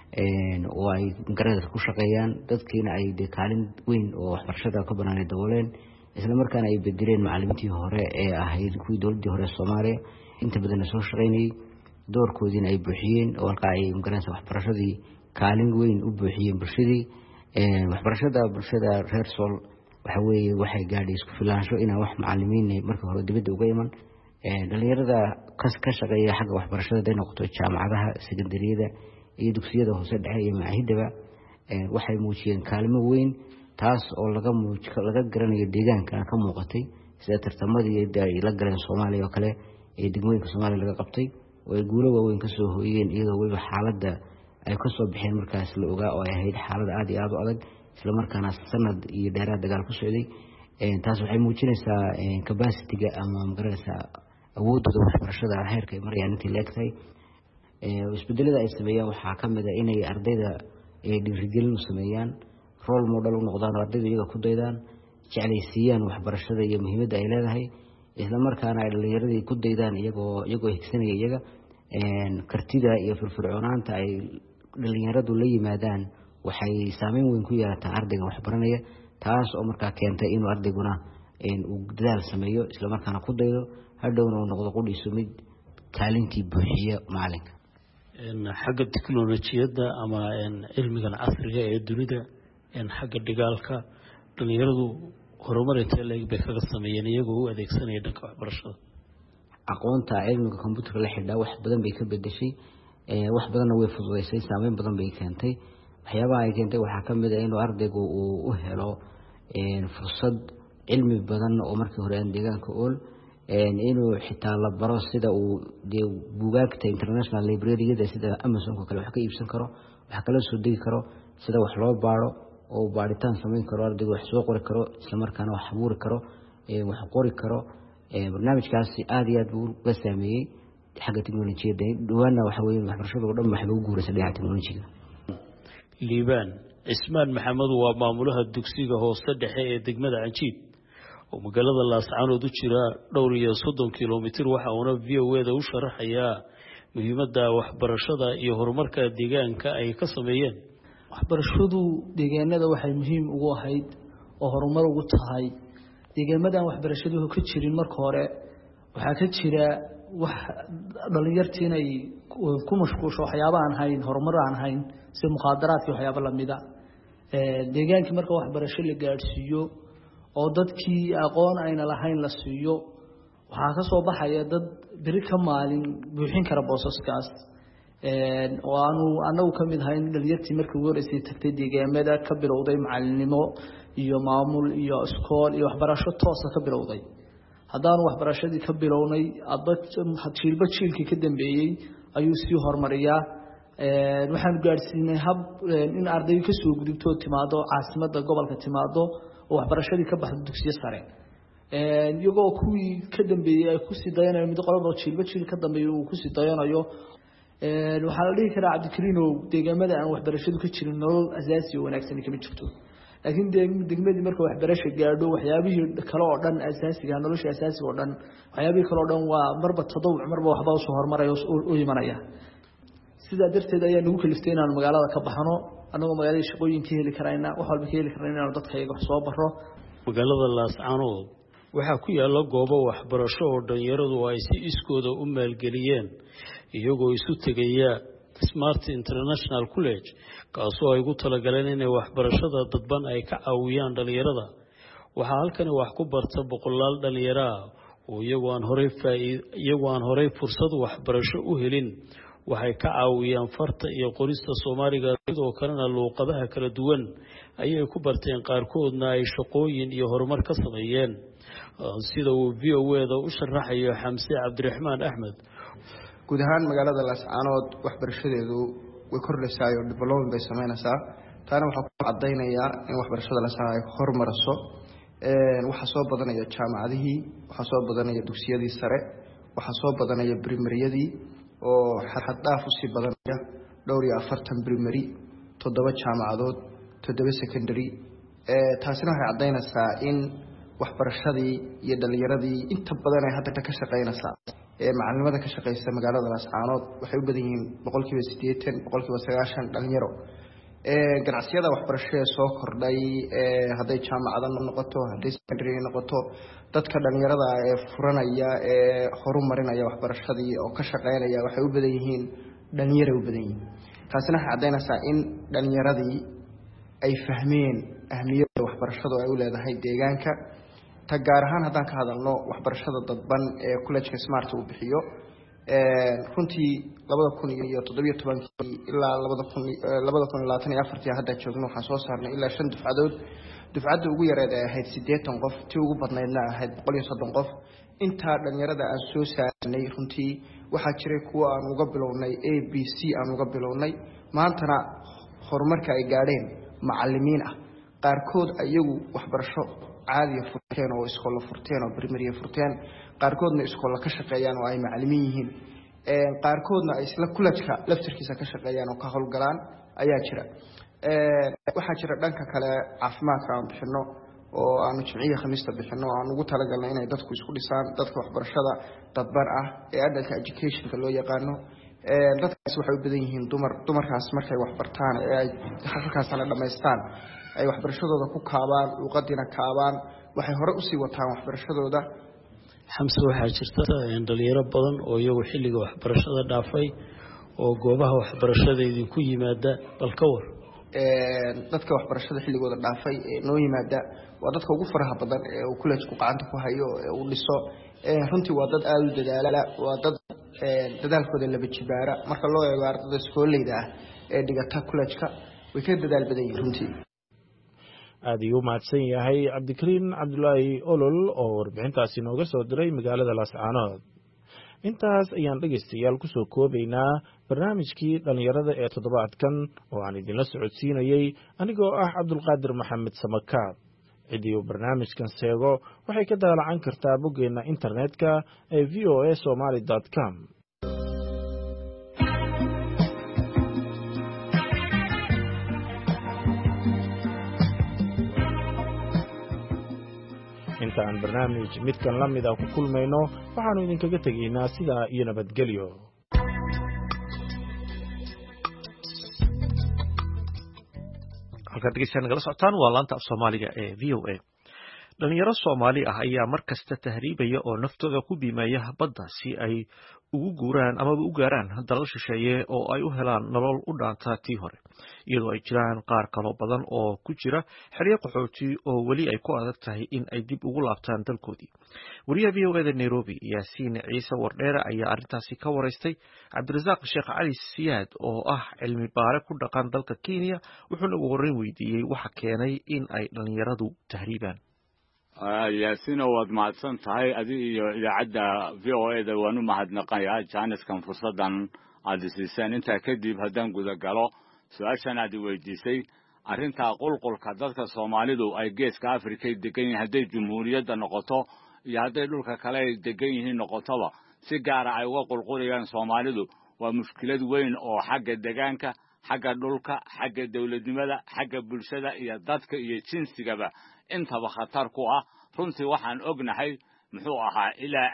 oo ay garada ku shaqeeyaan dadkiina ay kaalin weyn oo waxbarashada ka banaan dawleen isla markaana ay bedeleen macallimiintii hore ee ahayd kuwii dawladii hore Soomaaliya inta badan soo shaqeynayay doorkoodina ay buuxiyeen oo halka ay garanaysa waxbarashadii kaalin weyn u buuxiyeen bulshadii waxbarashada bulshada reer Sool waxa weeye waxay gaadhay isku filaansho in wax macallimiin markii hore dibadda uga iman dhalinyarada ka shaqeeya xagga waxbarashada ay noqoto jaamacadaha secondariyada iyo dugsiyada hoose dhexe iyo macaahidaba waxay muujiyeen kaalmo weyn taas oo laga garanayo deegaanka ka muuqatay sida tartamadii ay la galeen Soomaaliya oo kale ee degmooyinka Soomaaliya laga qabtay oo ay guulo waaweyn kasoo hooyeen iyadoo weliba xaaladda ay kasoo baxeen markaas la ogaa oo ay ahayd xaalad aad iyo aad u adag isla markaana sanad iyo dheeraad dagaal ku socday taas waxay muujinaysaa capacity-ga ama magaranaysaa awoodooda waxbarashada heerka ay marayaan intii la egtahay isbedelada ay sameeyaan waxaa ka mid ah inay ardayda dhiirigelin u sameeyaan role model u noqdaan oo ardayda iyaga ku daydaan jeclaysiiyaan waxbarashada iyo muhiimadda ay leedahay isla markaana ay dhalinyaradii ku daydaan iyagoo higsanaya iyaga kartida iyo firfircoonaanta ay dhalinyaradu la yimaadaan waxay saameyn weyn ku yeelataa ardayga waxbaranaya taas oo markaa keentay inuu ardayguna uu dadaal sameeyo isla markaana ku daydo hadhowna uu noqdo qudhiisu mid kaalintii buuxiya macalinka xagga tiknolojiyadda ama cilmigan casriga ee dunida xagga dhigaalka dhalinyaradu horumar intee leeg bay kaga sameeyeen iyagoo u adeegsanaya dhanka waxbarashada aqoonta cilmiga computerka la xidhaa wax badan bay ka bedeshay wax badanna way fududeysay saameyn badan bay keentay waxyaabaha ay keentay waxaa ka mid ah inuu ardaygu uu u helo fursad cilmi badan oo markii hore aan deegaanka ool inuu xitaa la baro sida uu dee buugaagta international library-yada sida amazonka kale wax ka iibsan karo wax kala soo degi karo sida wax loo baaro oo baaritaan samayn karo ardaygu wax soo qori karo isla markaana wax abuuri karo wax qori karo barnaamijkaasi aad iyo aad buu uga saameeyey xagga teknolojiyadda dhawaana waxa weeye waxbarashadu oo dhan waxba u guuraysa dhinaca teknolojiga liibaan cismaan maxamed waa maamulaha dugsiga hoose dhexe ee degmada Canjiid oo magaalada Laascaanood u jira dhowr iyo 30 kiiloomitir waxa uu v o a da u sharaxayaa muhiimadda waxbarashada iyo horumarka deegaanka ay ka sameeyeen waxbarashadu deegaanada waxay muhiim ugu ahayd oo horumar ugu tahay deegaamadan waxbarashadu ka jirin marka hore waxa ka jira wax dhalinyartii inay ku mashquusho waxyaabo aan hayn horumar aan hayn si muqaadaraadka waxyaabo la mid ah deegaankii marka waxbarasho la gaarsiiyo oo dadkii aqoon ayna lahayn la siiyo waxaa ka soo baxaya dad biri ka maalin buuxin kara boosaskaas oo anagu ka mid ahayn dhalinyartii markii ugu horeysay tagtay deegaamada ka bilowday macalinimo iyo maamul iyo iskool iyo waxbarasho toos ah ka bilowday haddaanu waxbarashadii ka bilownay jiilba jiilkii ka dambeeyey ayuu sii horumariyaa waxaan gaadhsiinay hab in ardaydu ka soo gudubto timaado caasimadda gobolka timaado oo waxbarashadii ka baxdo dugsiyo sare iyagoo kuwii ka dambeeyey ay kusii dayanayo mid qolaba jiilba jiil ka dambeeya uu kusii dayanayo waxaa la dhihi karaa cabdikariinow deegaamada aan waxbarashadu ka jirin nolol asaasi oo wanaagsan kama jirto laakiin degmadii marka waxbarasho gaadho waxyaabihii kale oo dhan asaasiga nolosha asaasiga oo dhan waxyaabihii kale oo dhan waa marba tadawuc marba waxba soo hormaraya oo imanaya sidaa darteed ayaa nagu kaliftay inaan magaalada ka baxno anagoo magaalada shaqooyin ka heli karayna wax walba ka heli karayna inaan dadka iyaga wax soo baro magaalada Laascaanood waxaa ku yaala goobo waxbarasho oo dhalinyaradu ay si iskooda u maalgeliyeen iyagoo isu tegaya Smart International College kaasoo ay ugu talagaleen inay waxbarashada dadban ay ka caawiyaan dhalinyarada waxaa halkani wax ku barta boqolaal dhalinyaro oo iyagoo aan horey fursad waxbarasho u helin waxay ka caawiyaan farta iyo qorista Soomaaliga sidoo kalena luqadaha kala duwan ayay ku barteen qaarkoodna ay shaqooyin iyo horumar ka sameeyeen sida uu VOA da u sharaxayo Xamse Cabdiraxmaan Axmed guud ahaan magaalada Laascaanood waxbarashadeedu way kordhaysaa oo development bay sameynaysaa taana waxa ku cadeynayaa in waxbarashada la sameeyo horumariso waxa soo badanaya jaamacadihii waxa soo badanaya dugsiyadii sare waxa soo badanaya primaryadii oo xad dhaaf u sii badanaya dhowr iyo 40 primary 7 jaamacadood 7 secondary taasina waxay cadeynaysaa in waxbarashadii iyo dhalinyaradii inta badan ay hadda ka shaqeynaysaa macalinimada ka shaqeysa magaalada Laascaanood waxay u badan yihiin 80% 90% dhalinyaro ganacsiyada waxbarashada soo kordhay haday jaamacada noqoto haday secondary noqoto dadka dhalinyarada ee furanaya ee horumarinaya waxbarashadii oo ka shaqeynaya waxay u badan yihiin dhalinyaro u badan yihiin taasina waxay cadeynaysaa in dhalinyaradii ay fahmeen ahmiyadda waxbarashadu ay u leedahay deegaanka ta gaar ahaan haddaan ka hadalno waxbarashada dadban ee college-ka smart uu bixiyo runtii 2017 ilaa 2024 hadda joogno waxaan soo saarnay ilaa 5 dufcadood dufcadda ugu yareed ay ahayd 80 qof tii ugu badnaydna ahayd 130 qof inta dhalinyarada aan soo saarnay runtii waxaa jiray kuwa aan uga bilownay ABC aan uga bilownay maantana horumarka ay gaadheen macallimiin ah qaarkood ayagu waxbarasho caadi furteen oo iskool furteen oo primary furteen qaarkoodna iskool ka shaqeeyaan oo ay macallimiin yihiin qaarkoodna ay isla college-ka laftirkiisa ka shaqeeyaan oo ka howlgalaan ayaa jira waxaa jira dhanka kale caafimaadka aan bixino oo aanu jimciga khamiista bixino aan ugu talagalnay inay dadku isku dhisaan dadka waxbarashada dadban ah ee adult education-ka loo yaqaano dadkaas waxay u badan yihiin dumarkaas markay wax bartaan ee ay halkaasna dhamaystaan ay waxbarashadooda ku kaabaan luqadina kaabaan waxay hore u sii wataan waxbarashadooda xamse waxaa jirta dhalinyaro badan oo iyagu xilliga waxbarashada dhaafay oo goobaha waxbarashada idinku yimaada bal ka war dadka waxbarashada xilligooda dhaafay ee noo yimaada waa dadka ugu faraha badan ee uu college-ku gacanta ku hayo ee uu dhiso runtii waa dad aad u dadaala waa dad dadaalkooda laba jibaara marka loo eego ardayda iskooleyda ah ee dhigata college-ka way ka dadaal badan yihiin runtii aad ayuu mahadsan yahay cabdikariin cabdulaahi olol oo warbixintaasi nooga soo diray magaalada laascaanood intaas ayaan dhegaystayaal ku soo koobaynaa barnaamijkii dhallinyarada ee toddobaadkan oo aan idinla socodsiinayey anigoo ah cabdulqaadir maxamed samakaab ciddii uu barnaamijkan seego waxay ka daalacan kartaa boggeenna internetka ee voasomali.com inta aan barnaamij midkan la mida ku kulmayno waxaannu idinkaga tegaynaa sidaa iyo nabadgelyo halkaad dhegeystayaal nagala socotaan waa laanta af soomaaliga ee v o a dhalinyaro soomaali ah ayaa mar kasta tahriibaya oo naftooda ku biimeeya badda si ay ugu guuraan amaba u gaaraan dalal shisheeye oo ay u helaan nolol u dhaanta tii hore iyadoo ay jiraan qaar kaloo badan oo ku jira xeryo qaxooti oo weli ay ku adag tahay in ay dib ugu laabtaan dalkoodii wariyaha v o eda nairobi yaasiin ciise wardheere ayaa arrintaasi ka waraystay cabdirasaaq sheekh cali siyaad oo ah cilmi baare ku dhaqan dalka kenya wuxuuna ugu horreyn weydiiyey waxa keenay in ay dhalinyaradu tahriibaan yaasina waad mahadsan tahay adiga iyo idaacadda v o eda waan u mahadnaqayaa jaaniskan fursaddan aad isiiseen intaa kadib haddaan guda galo su-aashan aad i weydiisay arrintaa qulqulka dadka soomaalidu ay geeska afrikay degan yihiin hadday jumhuuriyadda noqoto iyo hadday dhulka kale ay degan yihiin noqotoba si gaara ay uga qulqulayaan soomaalidu waa mushkilad weyn oo xagga degaanka xagga dhulka xagga dawladnimada xagga bulshada iyo dadka iyo jinsigaba intaba khatar ku ah runtii waxaan ognahay muxuu ahaa ilaa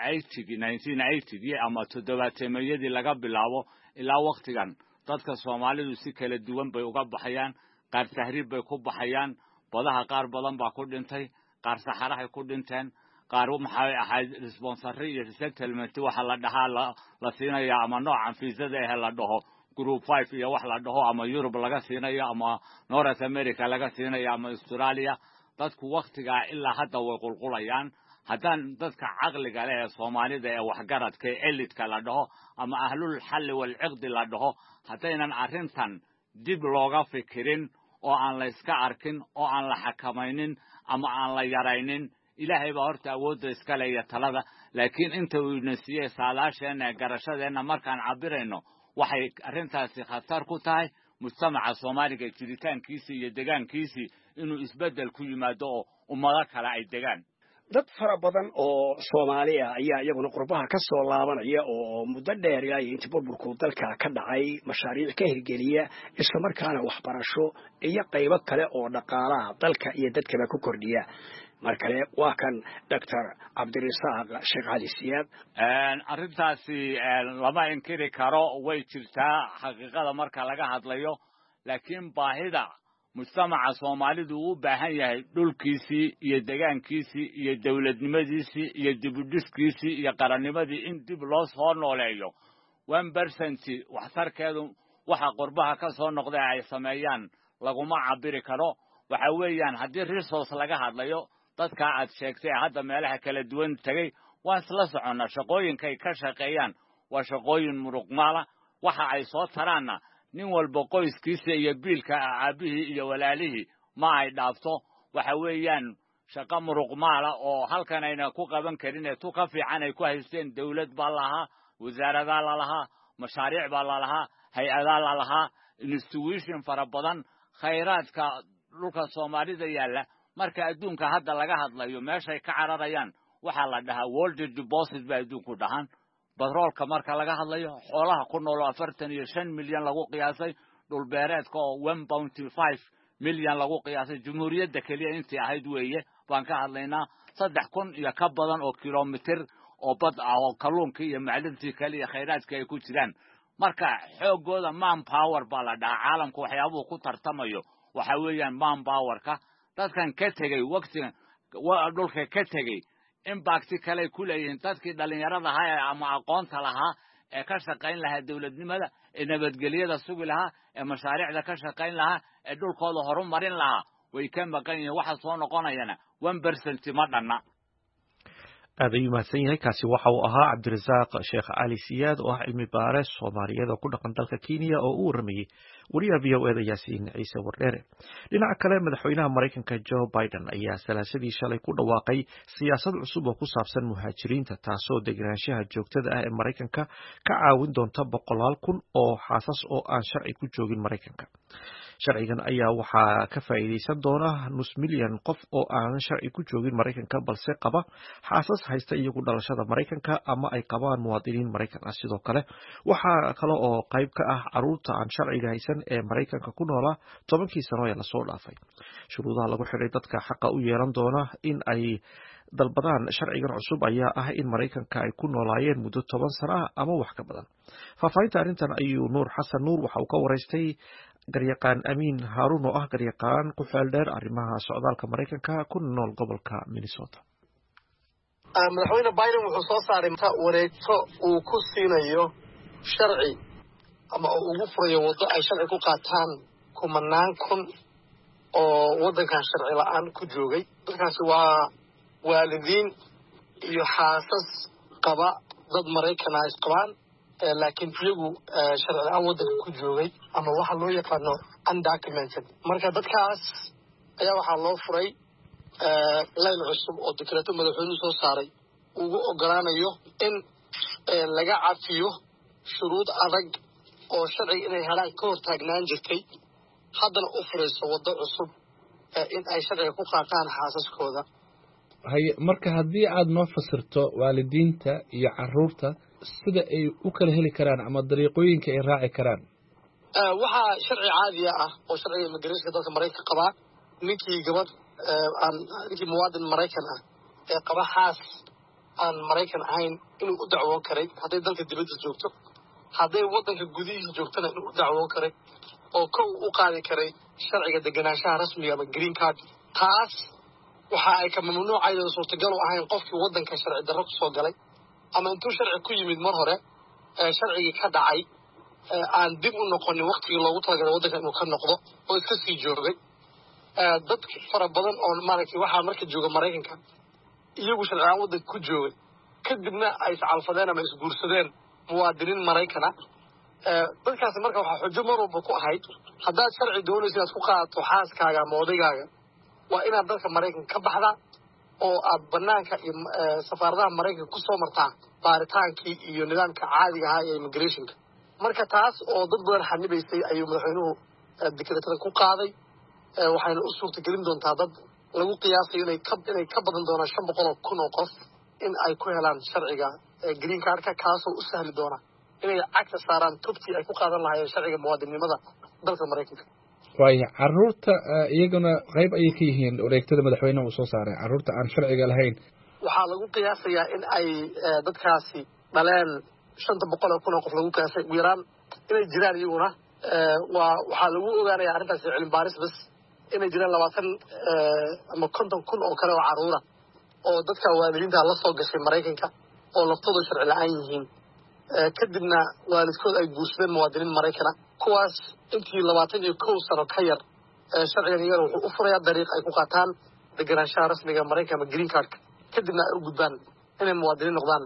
1980 ama 70-meeyadii laga bilaabo ilaa waqtigan dadka Soomaalidu si kala duwan bay uga baxayaan qaar tahriib bay ku baxayaan badaha qaar badan baa ku dhintay qaar saxaraha ku dhinteen qaar maxay ahayd responsibility iyo resettlement waxa la dhahaa la siinaya ama noocan fiisada ee la dhaho group 5 iyo wax la dhaho ama Europe laga siinayo ama North America laga siinayo ama Australia dadku waqtiga ilaa hadda way qulqulayaan haddaan dadka caqliga leh ee Soomaalida ee waxgaradka elite la dhaho ama ahlul xal wal ciqd la dhaho haddaynan arrintan dib looga fikirin oo aan la iska arkin oo aan la xakamaynin ama aan la yaraynin ilaahay baa horta awoodda iska leeyahay talada laakiin inta uu nasiiyay saalaasheena garashadeena markaan cabirayno waxay arrintaasi khatar ku tahay mujtamaca Soomaaliga jiritaankiisa iyo deegaankiisa inuu isbedel ku yimaado oo ummado kale ay degaan dad fara badan oo Soomaali ah ayaa iyaguna qurbaha ka soo laabanaya oo muddo dheer ay inta burburku dalka ka dhacay mashaariic ka hirgeliya isla markaana waxbarasho iyo qaybo kale oo dhaqaalaha dalka iyo dadkaba ku kordhiya markale waa kan Dr. Cabdirasaaq Sheekh Cali Siyaad arrintaasi lama inkiri karo way jirtaa xaqiiqada marka laga hadlayo laakiin baahida mujtamaca Soomaalidu u baahan yahay dhulkiisii iyo deegaankiisii iyo dawladnimadiisii iyo dibudhiskiisii iyo qarannimadii in dib loo soo nooleeyo 1% waxtarkeedu waxa qurbaha ka soo noqday ay sameeyaan laguma cabiri karo waxa weeyaan haddii resource laga hadlayo dadka aad sheegtay hadda meelaha kala duwan tagay waa isla soconnaa shaqooyinkay ka shaqeeyaan waa shaqooyin muruqmaala waxa ay soo taraana nin walba qoyskiisa iyo biilka aabihii iyo walaalihii ma ay dhaafto waxa weeyaan shaqo muruqmaala oo halkan ayna ku qaban karin ee tu ka fiican ay ku haysteen dawlad baa lahaa wasaaradaa lalahaa mashaariic baa lalahaa hay-adaa lalahaa institution fara badan khayraadka dhulka soomaalida yaalla marka adduunka hadda laga hadlayo meeshay ka cararayaan waxaa la dhahaa world deposit ba adduunku dhahan batroolka marka laga hadlayo xoolaha ku nool 45 milyan lagu qiyaasay dhul beereedka oo 1.5 milyan lagu qiyaasay jumhuuriyadda kaliya intii ahayd weeye baan ka hadlaynaa 3,000 iyo ka badan oo kilomitir oo bad ah oo kalluunka iyo macdintii kaliya khayraadka ay ku jiraan marka xoogooda man power baa la dhahaa caalamku waxyaabuhu ku tartamayo waxa weeyaan man powerka dadkan ka tegay waqtigan dhulka ka tegay impact kale ku leeyihiin dadkii dhalinyarada ahaa ama aqoonta lahaa ee ka shaqayn lahaa dawladnimada ee nabadgelyada sugi lahaa ee mashaariicda ka shaqayn lahaa ee dhulkooda horumarin lahaa way ka maqan yihiin waxa soo noqonayana 1% ma dhanna aad ayuu mahadsan yahay kaasi waxa uu ahaa cabdirasaaq sheekh cali siyaad oo ah cilmi baare soomaaliyeed oo ku dhaqan dalka Kenya oo u waramayay wariyaha VOA Yaasiin Ciise Wardheere dhinaca kale madaxweynaha Mareykanka Joe Biden ayaa salaasadii shalay ku dhawaaqay siyaasad cusub oo ku saabsan muhaajiriinta taasoo deganaanshaha joogtada ah ee Mareykanka ka caawin doonta 100,000 oo xaasas oo aan sharci ku joogin Mareykanka sharcigan ayaa waxaa ka faa'iideysan doona 500,000 qof oo aan sharci ku joogin Mareykanka balse qaba xaasas haysta iyagu dhalashada Mareykanka ama ay qabaan muwaadiniin Mareykan ah sidoo kale waxa kale oo qayb ka ah caruurta aan sharciga haysan ee Mareykanka ku noolaa 10 sano ee la soo dhaafay shuruudaha lagu xiray dadka xaqa u yeelan doona in ay dalbadaan sharcigan cusub ayaa ah in Mareykanka ay ku noolaayeen muddo 10 sano ah ama wax ka badan faafahinta arrintan ayuu Nuur Xasan Nuur waxa uu ka wareystay garyaqaan Amiin Haarun oo ah garyaqaan ku xeel dheer arrimaha socdaalka Mareykanka ku nool gobolka Minnesota madaxweyne Biden wuxuu soo saaray wareegto uu ku siinayo sharci ama uu ugu furayo waddo ay sharci ku qaataan kumanaan kun oo waddankan sharci la'aan ku joogay dadkaasi waa waalidiin iyo xaasas qaba dad Mareykan ah isqabaan laakiin iyagu sharci la'aan waddanka ku joogay ama waxa loo yaqaano undocumented marka dadkaas ayaa waxaa loo furay line cusub oo dekreeto madaxweynuhu soo saaray ugu ogolaanayo in laga cafiyo shuruud adag oo sharciga inay helaan ka hor taagnaan jirtay haddana u furayso waddo cusub in ay sharciga ku qaataan xaasaskooda marka haddii aad noo fasirto waalidiinta iyo caruurta sida ay u kala heli karaan ama dariiqooyinka ay raaci karaan waxaa sharci caadiya ah oo sharciga immigrationka dalka Mareykanka qabaa ninkii gabadh ninkii muwaadin Mareykan ah ee qaba xaas aan Mareykan ahayn inuu u dacwoon karay hadday dalka dibadda joogto hadday waddanka gudihiisa joogtana inuu u dacwoon karay oo kow u qaadi karay sharciga deganaanshaha rasmiga ama green card taas waxa ay ka mamnuucayeen suurtagal u ahayn qofkii waddanka sharci darro ku soo galay ama intuu sharci ku yimid mar hore sharcigii ka dhacay aan dib u noqonin waqtigii loogu talagalay waddanka inuu ka noqdo oo iska sii joogay dad fara badan oo maaragtay waxaa marka jooga Mareykanka iyagu sharci aan waddanka ku joogay kadibna ay iscalfadeen ama isguursadeen muwaadiniin Mareykan ah dadkaasi marka waxaa xujo mar walba ku ahayd haddaad sharci doonayso inaad ku qaadato xaaskaaga ama odaygaaga waa inaad dalka Mareykanka ka baxdaa oo aad banaanka iyo safaaradaha Mareykanka ku soo martaa baaritaankii iyo nidaamka caadiga ah ee immigrationka marka taas oo dad badan xanibaysay ayuu madaxweynuhu dekreetada ku qaaday waxayna u suurtagelin doontaa dad lagu qiyaasayo inay ka badan doonaan 500,000 oo qof in ay ku helaan sharciga green cardka kaasoo u sahli doona inay cagta saaraan tubtii ay ku qaadan lahaayeen sharciga muwaadinimada dalka Mareykanka waayo caruurta iyaguna qayb ayay ka yihiin wareegtada madaxweynaha uu soo saaray caruurta aan sharciga lahayn waxaa lagu qiyaasayaa in ay dadkaasi dhaleen 500,000 oo qof lagu qiyaasay ugu yaraan inay jiraan iyaguna waxaa lagu ogaanayaa arrintaasi cilmi baaris bas inay jiraan 20 ama 50,000 oo kale oo caruura oo dadka waalidiinta la soo gashay Mareykanka oo laftooda sharci la'aan yihiin kadibna waalidkood ay guursadeen muwaadiniin Mareykan ah kuwaas intii 21 sano ka yar sharcigan iyaga wuxuu u furayaa dariiq ay ku qaataan deganaanshaha rasmiga Mareykanka ama green cardka kadibna ay u gudbaan inay muwaadiniin noqdaan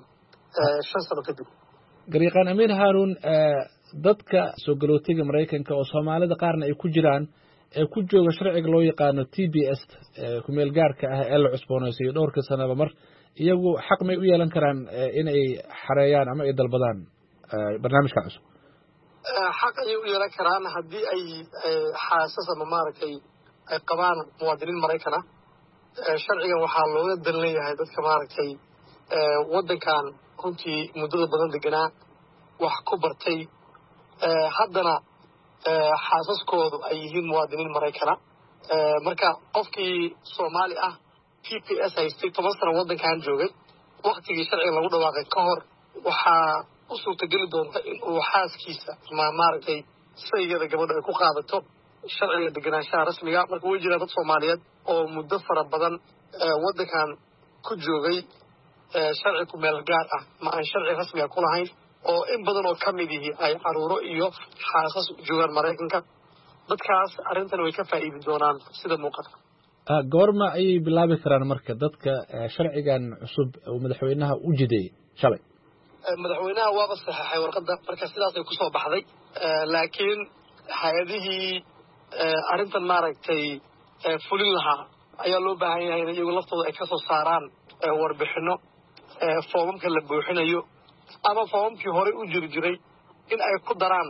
5 sano kadib garyaqaan Amiin Haarun dadka soo galootiga Mareykanka oo Soomaalida qaarna ay ku jiraan ee ku jooga sharciga loo yaqaano TPS kumeel gaarka ah ee la cusboonaysiiyo dhowrka sanaba mar iyagu xaq may u yeelan karaan inay xareeyaan ama ay dalbadaan barnaamijka cusub xaq ayay u yeelan karaan haddii ay xaasas ama maaragtay ay qabaan muwaadiniin maraykan ah sharcigan waxaa looga dan leeyahay dadka maaragtay waddankan runtii muddada badan deganaa wax ku bartay haddana xaasaskoodu ay yihiin muwaadiniin maraykana marka qofkii Soomaali ah TPS haystay 10 sano waddankan joogay waqtigii sharciga lagu dhawaaqay ka hor waxaa u suurtageli doonta in uu xaaskiisa maaragtay sayida gabadha ay ku qaadato sharciga deganaanshaha rasmiga marka way jiraan dad Soomaaliyeed oo muddo fara badan waddankan ku joogay sharci ku meel gaar ah ma aan sharci rasmi ah ku lahayn oo in badan oo ka mid yihiin ay caruuro iyo xaasas joogaan Mareykanka dadkaas arrintan way ka faa'iidi doonaan sida muuqata goorma ayay bilaabi karaan marka dadka sharcigan cusub oo madaxweynaha u jiday shalay madaxweynaha waa saxaxay warqadda marka sidaas ay ku soo baxday laakiin hay'adihii arrintan maaragtay fulin lahaa ayaa loo baahan yahay in iyagu laftooda ay ka soo saaraan warbixino foomamka la buuxinayo ama foomamkii hore u jiri jiray in ay ku daraan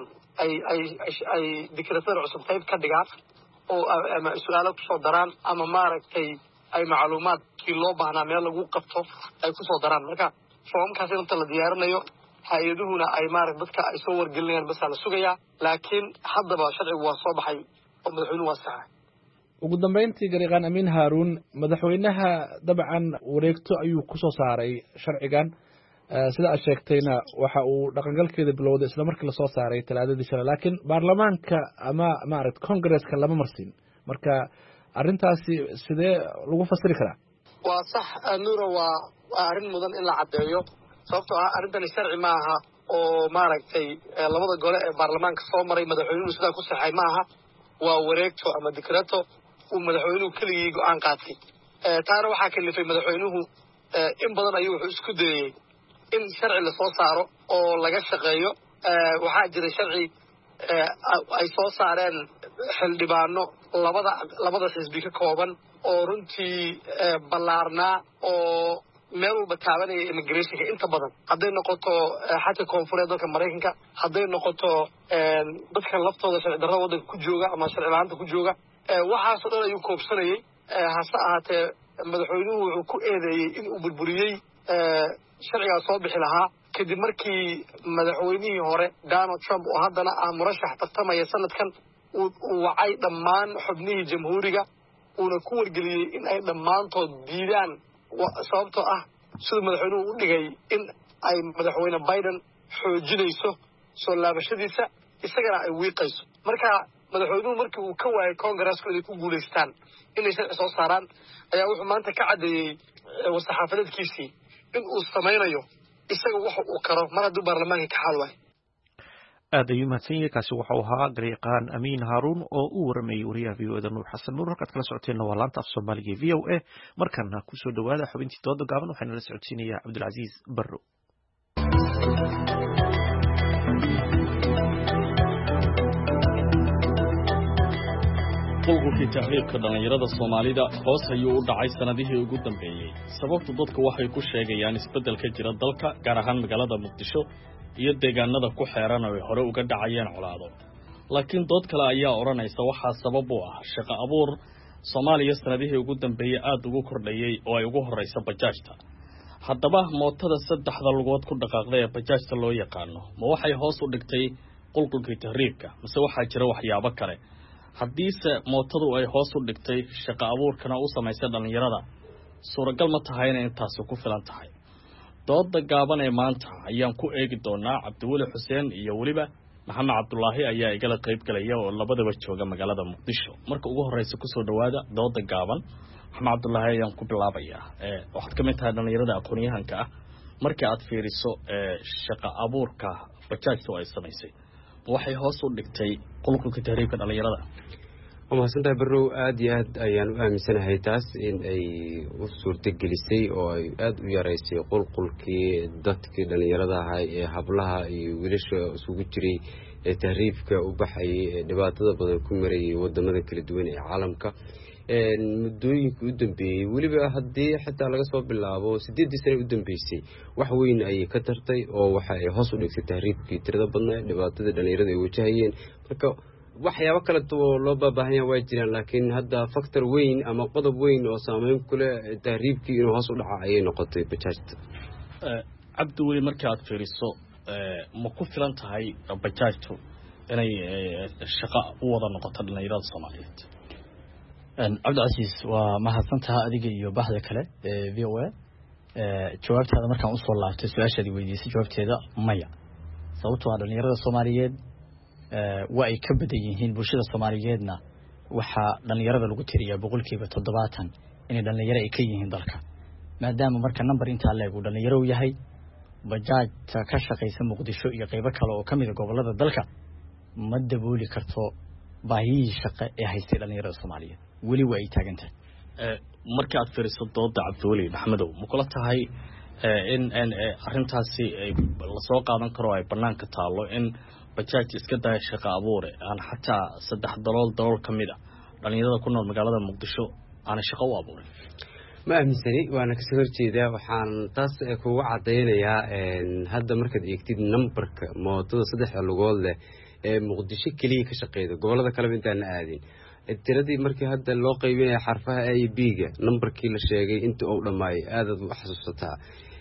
ay dikratada cusub qayb ka dhigaan oo ama su'aalo ku soo daraan ama maaragtay ay macluumaadkii loo baahnaa meel lagu qabto ay ku soo daraan marka foomamkaas inta la diyaarinayo hay-aduhuna ay maaragtay dadka ay soo wargelinayaan bas la sugayaa laakiin haddaba sharcigu waa soo baxay oo madaxweynuhu waa saxay ugu dambeyntii gariiqaan amiin haaruun madaxweynaha dabcan wareegto ayuu ku soo saaray sharcigan sida aad sheegtayna waxa uu dhaqangalkeeda bilowday isla markii la soo saaray talaadadii shalay laakiin baarlamaanka ama maaragtay kongareeska lama marsin marka arrintaasi sidee lagu fasiri karaa waa sax nuuro waa arrin mudan in la caddeeyo sababtoo ah arrintani sharci ma aha oo maaragtay labada gole ee baarlamaanka soo maray madaxweynuhu sidaa ku saxay ma aha waa wareegto ama dikrato uu madaxweynuhu keligii go'aan qaatay taana waxaa kalifay madaxweynuhu in badan ayuu wuxuu isku dayey in sharci la soo saaro oo laga shaqeeyo waxaa jira sharci ay soo saareen xildhibaano labada xisbi ka kooban oo runtii ballaarnaa oo meel walba taabanaya immigrationka inta badan hadday noqoto xadka koonfureed dalka Mareykanka hadday noqoto dadka laftooda sharci darrada waddanka ku jooga ama sharci la'aanta ku jooga waxaasoo dhan ayuu koobsanayay hase ahaatee madaxweynuhu wuxuu ku eedeeyey in uu burburiyey sharcigaas soo bixi lahaa kadib markii madaxweynihii hore Donald Trump oo haddana ah murashax tartamaya sanadkan uu wacay dhammaan xubnihii jamhuuriga uuna ku wargeliyey in ay dhammaantood diidaan sababtoo ah siduu madaxweynuhu u dhigay in ay madaxweyne Biden xoojinayso soo laabashadiisa isagana ay wiiqayso marka madaxweynuhu markii uu ka waayay kongareesku inay ku guulaystaan inay sharci soo saaraan ayaa wuxuu maanta ka caddeeyey wasaxaafadeedkiisii in uu samaynayo isaga waxa uu karo mar hadduu baarlamaanka ka xal waayo aad ayuu mahadsan yahay kaasi waxa uu ahaa gariiqaan amiin haaruun oo u waramayay wariyaha v o eda nuur xasan nuur halkaad kala socoteenna waa laanta af soomaaliga v o a markana kusoo dhawaada xubintii dooda gaaban waxaana la socodsiinayaa cabdulcasiis barro qulqulkii tahriibka dhallinyarada soomaalida hoos ayuu u dhacay sannadihii ugu dambeeyey sababtu dadku waxay ku sheegayaan isbeddel ka jira dalka gaar ahaan magaalada muqdisho iyo deegaanada ku xeeran oo ay hore uga dhacayeen colaado laakiin dood kale ayaa odhanaysa waxaa sabab u ah shaqo abuur soomaaliya sannadihii ugu dambeeyey aad ugu kordhayey oo ay ugu horraysa bajaajta haddaba mootada saddexda lugood ku dhaqaaqda ee bajaajta loo yaqaano ma waxay hoos u dhigtay qulqulkii tahriibka mise waxaa jira waxyaabo kale haddiise mootadu ay hoos u dhigtay shaqo abuurkana u samaysay dhallinyarada suuragal ma tahay inay intaasi ku filan tahay dooda gaaban ee maanta ayaan ku eegi doonaa cabdiweli xuseen iyo weliba maxamed cabdulaahi ayaa igala qayb galaya oo labadaba jooga magaalada muqdisho marka ugu horreysa kusoo dhawaada dooda gaaban maxamed cabdulaahi ayaan ku bilaabayaa waxaad ka mid tahay dhallinyarada aqoon-yahanka ah markii aad fiiriso shaqo abuurka bajaajta ay samaysay waxay hoos u dhigtay qulqulka tahriibka dhallinyarada waa mahadsantahay barrow aada iyo aad ayaan u aaminsanahay taas in ay u suurtagelisay oo ay aada u yaraysay qulqulkii dadkii dhallinyarada ahaa ee hablaha iyo wiilasha isugu jiray ee tahriibka u baxayay ee dhibaatada badan ku marayay wadamada kala duwan ee caalamka muddooyinka u dambeeyey weliba haddii xitaa laga soo bilaabo 8 sano u dambeysay wax weyn ayay ka tartay oo waxa ay hoos u dhigtay tahriibkii tirada badnaa dhibaatada dhalinyarada ay wajahayeen marka waxyaabo kale oo loo baahan yahay waa jiraan laakiin hadda factor weyn ama qodob weyn oo saameyn ku leh tahriibkii inuu hoos u dhaco ayay noqotay bajaajta cabdi weli markii aad fiiriso ma ku filan tahay bajaajtu inay shaqo u wada noqoto dhalinyarada Soomaaliyeed cabdicasiis waa mahadsantaha adiga iyo baxda kale ee VOA jawaabtaada markaan usoo laabtay su-aashaadii weydiisay jawaabteeda maya sababtoo ah dhalinyarada Soomaaliyeed waa ay ka badan yihiin bulshada Soomaaliyeedna waxaa dhalinyarada lagu tiriyaa 70% inay dhalinyaro ay ka yihiin dalka maadaama marka number intaa leeg uu dhalinyaro yahay bajaajta ka shaqeysa Muqdisho iyo qaybo kale oo kamid ah gobolada dalka ma dabooli karto baahiyihii shaqo ee haystay dhalinyarada Soomaaliyeed weli waa ay taagan tahay markii aad fiiriso dooda Cabdiweli Maxamedow ma kula tahay in arrintaasi la soo qaadan karo ay banaanka taalo in bajaaj iska day shaqo abuur aan xataa 3 dalool kamid ah dhalinyarada ku nool magaalada Muqdisho aan shaqo u abuurin ma aaminsani waana ka soo horjeedaa waxaan taas kugu cadeynayaa hadda markaad eegtid numberka mootada 3 lugood leh ee Muqdisho kaliya ka shaqeeyo gobolada kale intaan aadin tiradii markii hadda loo qaybinay xarfaha A B ga numberkii la sheegay inta uu dhamaay aad u xasuusataa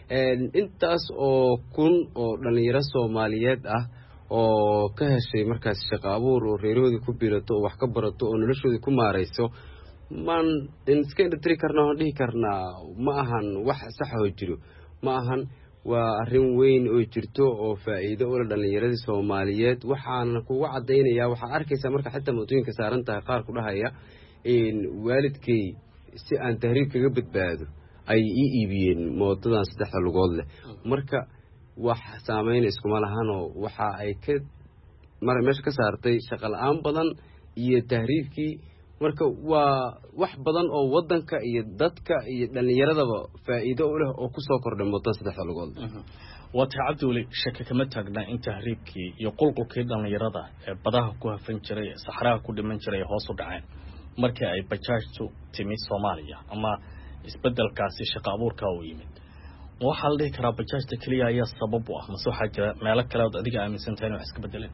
intaas oo kun oo dhalinyaro Soomaaliyeed ah oo ka heshay markaas shaqo abuur oo reeroodii ku biirato oo wax ka barato oo noloshooda ku maareyso man iska dhintri karna oo dhihi karna ma ahan wax sax oo jiro ma ahan waa arrin weyn oo jirto oo faa'iido u leh dhalinyarada Soomaaliyeed waxaan kugu cadeynayaa waxa arkaysa marka xitaa mootooyinka saaran tahay qaar ku dhahaya in waalidkay si aan tahriib kaga badbaado ay iibiyeen mootadan 3 lugood leh marka wax saameyn iskuma lahan oo waxa ay ka meesha ka saartay shaqo la'aan badan iyo tahriibkii marka waa wax badan oo wadanka iyo dadka iyo dhalinyaradaba faa'iido u leh oo ku soo kordhay mootada 3 lugood wata Cabdiweli shaka kama taagna in tahriibkii iyo qulqulkii dhalinyarada ee badaha ku hafan jiray saxaraha ku dhiman jiray hoos u dhaceen markii ay bajaajtu timi Soomaaliya ama isbedelkaasi shaqo abuurka u yimid waxa la dhihi karaa bajaajta kaliya ayaa sabab u ah ma soo xajira meelo kale oo adiga aaminsan tahay inuu iska bedeleen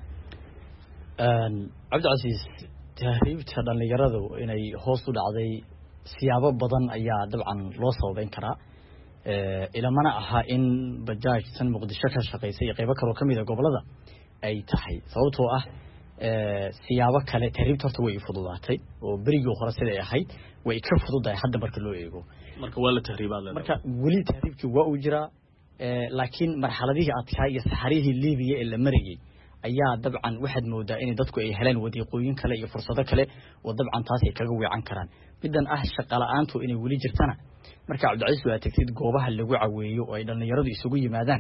cabdicasiis tahriibta dhalinyaradu inay hoos u dhacday siyaabo badan ayaa dabcan loo sababeyn karaa ilamana aha in bajaajtan Muqdisho ka shaqeysay qaybo kale oo kamid ah gobolada ay tahay sababtoo ah siyaabo kale tahriibta horta way fududaatay oo berigii hore sida ay ahayd way ka fududahay hadda marka loo eego marka waa la tahriibaa marka weli tahriibkii waa uu jiraa laakiin marxaladihii adkaa iyo saxarihii Liibiya ee la marayay ayaa dabcan waxaad moodaa in dadku ay helaan wadiiqooyin kale iyo fursado kale oo dabcan taas ay kaga weecan karaan midan ah shaqo la'aantu inay weli jirtana marka Cabdicasiis waa tagtid goobaha lagu caweeyo oo ay dhalinyaradu isugu yimaadaan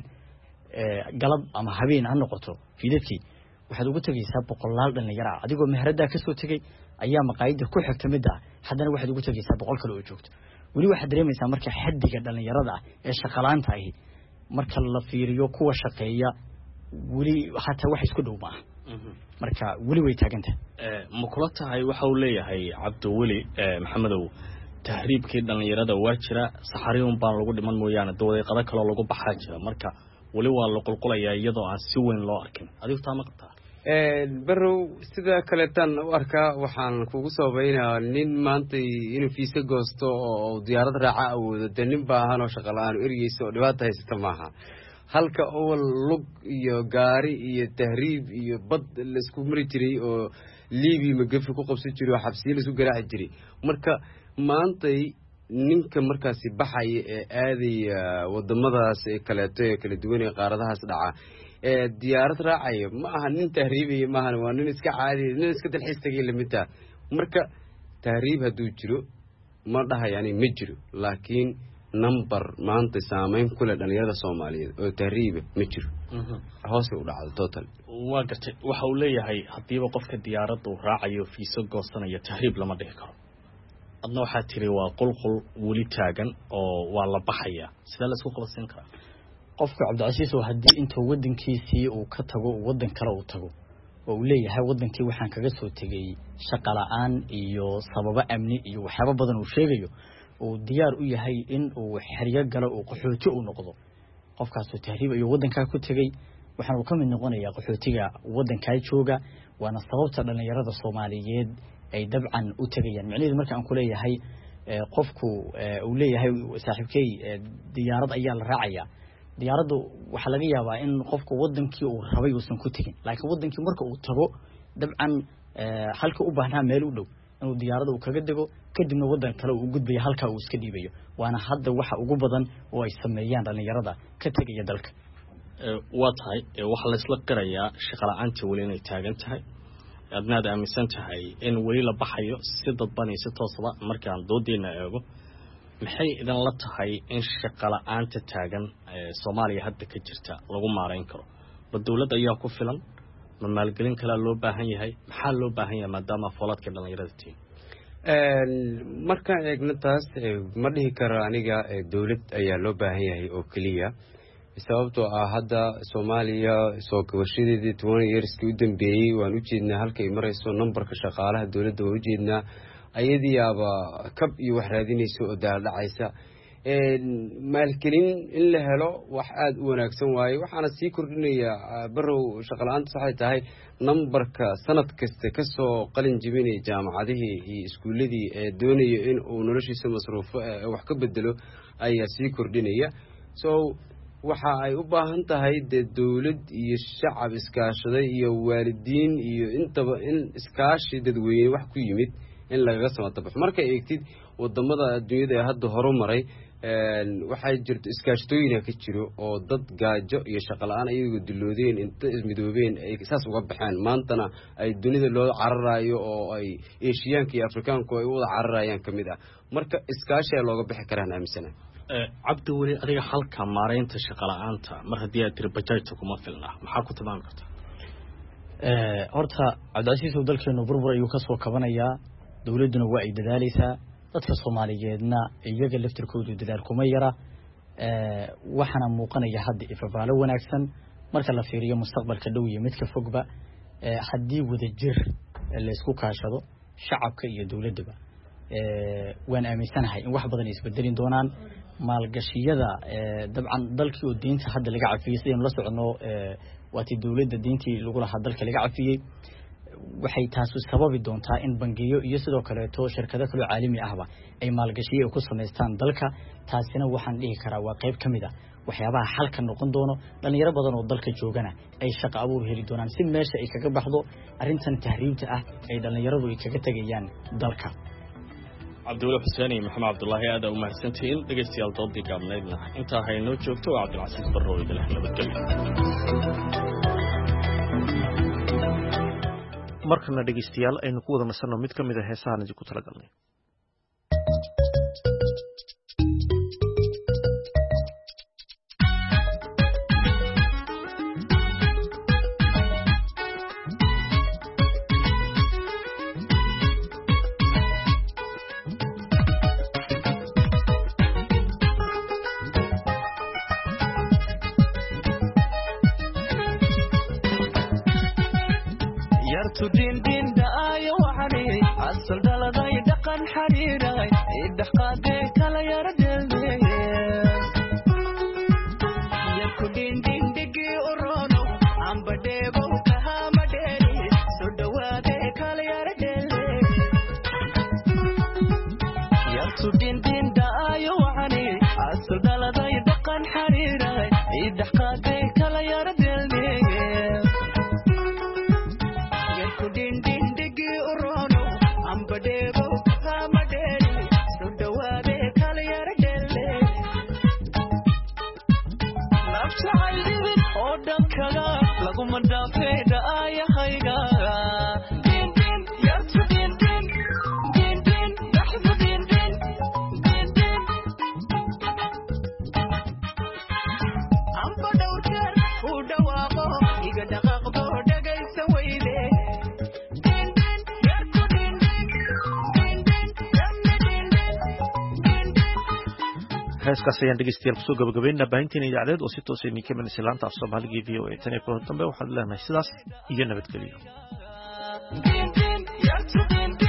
galab ama habeen aan noqoto fiidadkii waxaad ugu tagaysaa boqolaal dhalinyaro ah adigoo meherada ka soo tagay ayaa maqaayada ku xigta mid ah haddana waxaad ugu tagaysaa boqol kale oo joogto weli waxaad dareemaysaa marka xaddiga dhalinyarada ah ee shaqo la'aanta ahi marka la fiiriyo kuwa shaqeeya weli hatta wax isku dhow maaha marka weli way taagantahay ma kula tahay waxa uu leeyahay Cabdiweli Maxamedow tahriibkii dhalinyarada waa jira saxariin baan lagu dhiman mooyaane dawdeeqada kale lagu baxaa jira marka weli waa la qulqulayaa iyadoo aan si weyn loo arkin adigu taa ma qabtaa barow sida kale tan u arkaa waxaan kugu sababeynaa nin maanta inuu fiisa goosto oo diyaarad raaca awoodo de nin baahan oo shaqo la'aan ergeysa oo dhibaato haysata maaha halka awal lug iyo gaari iyo tahriib iyo bad la isku mari jiray oo Liibiya magafi ku qabsan jiray oo xabsiyo la isku garaaci jiray marka maantay ninka markaasi baxaya ee aadaya wadamadaas ee kaleeto ee kala duwan ee qaaradahaas dhaca ee diyaarad raacaya ma aha nin tahriibaya ma aha waa nin iska caadi nin iska dalxiis tagay lamida marka tahriib haduu jiro ma dhahayaan ma jiro laakiin number maanta saameyn ku leh dhalinyarada Soomaaliyeed oo tahriib ma jiro hoos u dhacdo total waa gartay waxa uu leeyahay hadiiba qofka diyaaradda uu raacayo fiiso goosanaya tahriib lama dhihi karo adna waxa tiri waa qulqul weli taagan oo waa la baxaya sida la isku qabsan karaa qofka Cabdicasiis oo hadii inta wadankiisii uu ka tago wadan kale uu tago oo uu leeyahay wadankii waxaan kaga soo tegay shaqo la'aan iyo sababo amni iyo waxyaabo badan uu sheegayo uu diyaar u yahay in uu xiriyo galo oo qaxooti u noqdo qofkaas oo tahriib iyo wadanka ku tagay waxaan uu ka mid noqonayaa qaxootiga wadanka jooga waana sababta dhalinyarada Soomaaliyeed ay dabcan u tagayaan macnaheedu marka aan ku leeyahay qofku uu leeyahay saaxiibkay diyaarad ayaa la raacaya diyaaraddu waxa laga yaabaa in qofku wadankii uu rabay uusan ku tagin laakiin wadankii marka uu tago dabcan halka u baahnaa meel u dhow inuu diyaaradda uu kaga dego kadibna wadan kale uu gudbayo halka uu iska dhiibayo waana hadda waxa ugu badan oo ay sameeyaan dhalinyarada ka tagaya dalka waa tahay waxa la isla qirayaa shaqo la'aanta weli inay taagan tahay adnaad aaminsan tahay in weli la baxayo si dadbanaysa toosba markaan doodeena eego maxay idan la tahay in shaqo la'aanta taagan Soomaaliya hadda ka jirta lagu maareyn karo ma dawladda ayaa ku filan ma maalgelin kale loo baahan yahay maxaa loo baahan yahay maadaama fooladka dhalinyarada tiin markaan eegno taas ma dhihi karo aniga dawlad ayaa loo baahan yahay oo kaliya sababtoo ah hadda Soomaaliya soo kabashadeedii 20 yearskii u dambeeyay waan u jeednaa halka ay marayso numberka shaqaalaha dawladda waan u jeednaa ayadiyaaba kab iyo wax raadinayso oo daaldhacaysa maalgelin in la helo wax aad u wanaagsan waaye waxaana sii kordhinaya barow shaqo la'aanta waxay tahay numberka sanad kasta ka soo qalin jibinay jaamacadihii iyo iskuuladii ee doonaya in uu noloshiisa masruufo wax ka bedelo ayaa sii kordhinaya so waxa ay u baahan tahay dawlad iyo shacab iskaashaday iyo waalidiin iyo intaba in iskaashi dadweyne wax ku yimid in laga samatabax marka eegtid wadamada adduunyada ee hadda horumaray waxay jirto iskaashatooyin ka jiro oo dad gaajo iyo shaqo la'aan ayagu diloodeen inta ismidoobeen ay saas uga baxaan maantana ay dunida loo cararayo oo ay Eeshiyaanka iyo Afrikaanku ay wada cararayaan kamid ah marka iskaashi looga bixi karaan aaminsana cabdi wali adiga halka maareynta shaqo la'aanta mar haddii aad tiri bajaajta kuma filna maxaa ku tilmaami kartaa horta Cabdicasiis dalkeenu burbur ayuu ka soo kabanayaa dawladuna waa ay dadaalaysaa dadka Soomaaliyeedna iyaga laftirkoodu dadaal kuma yara waxana muuqanaya hadda ifafaalo wanaagsan marka la fiiriyo mustaqbalka dhow iyo midka fogba haddii wada jir la isku kaashado shacabka iyo dawladaba waan aaminsanahay in wax badan isbedelin doonaan maalgashiyada dabcan dalkii oo deynta hadda laga cafiyay sideen la socono waati dawladda deyntii lagu lahaa dalka laga cafiyay waxay taas sababi doontaa in bangiyo iyo sidoo kale shirkado kale caalami ahba ay maalgashiyo ku sameystaan dalka taasina waxaan dhihi karaa waa qayb kamid ah waxyaabaha xalka noqon doono dhalinyaro badan oo dalka joogana ay shaqo abuur heli doonaan si meesha ay kaga baxdo arintan tahriibta ah ay dhalinyaradu ay kaga tagayaan dalka cabdiwali xuseen iyo maxamed cabdullaahi aad u mahadsantiin dhageystayaal doodii gaabnaydna intaa haynoo joogto waa cabdilcasiis barro oo idin nabadgelyo markana dhageystayaal aynu ku wada nasanno mid ka mid ah heesahan idinku talagalnay Din din digi urono ambadego kamadeli so dawad heeskaas ayaan dhegeystayaal kusoo gabagabeynaa baahinteena idaacadeed oo si toosa idinka imanaysa laanta af soomaaliga v o a tan iyo kulan dambe waxaan leenahay sidaas iyo nabadgelyo.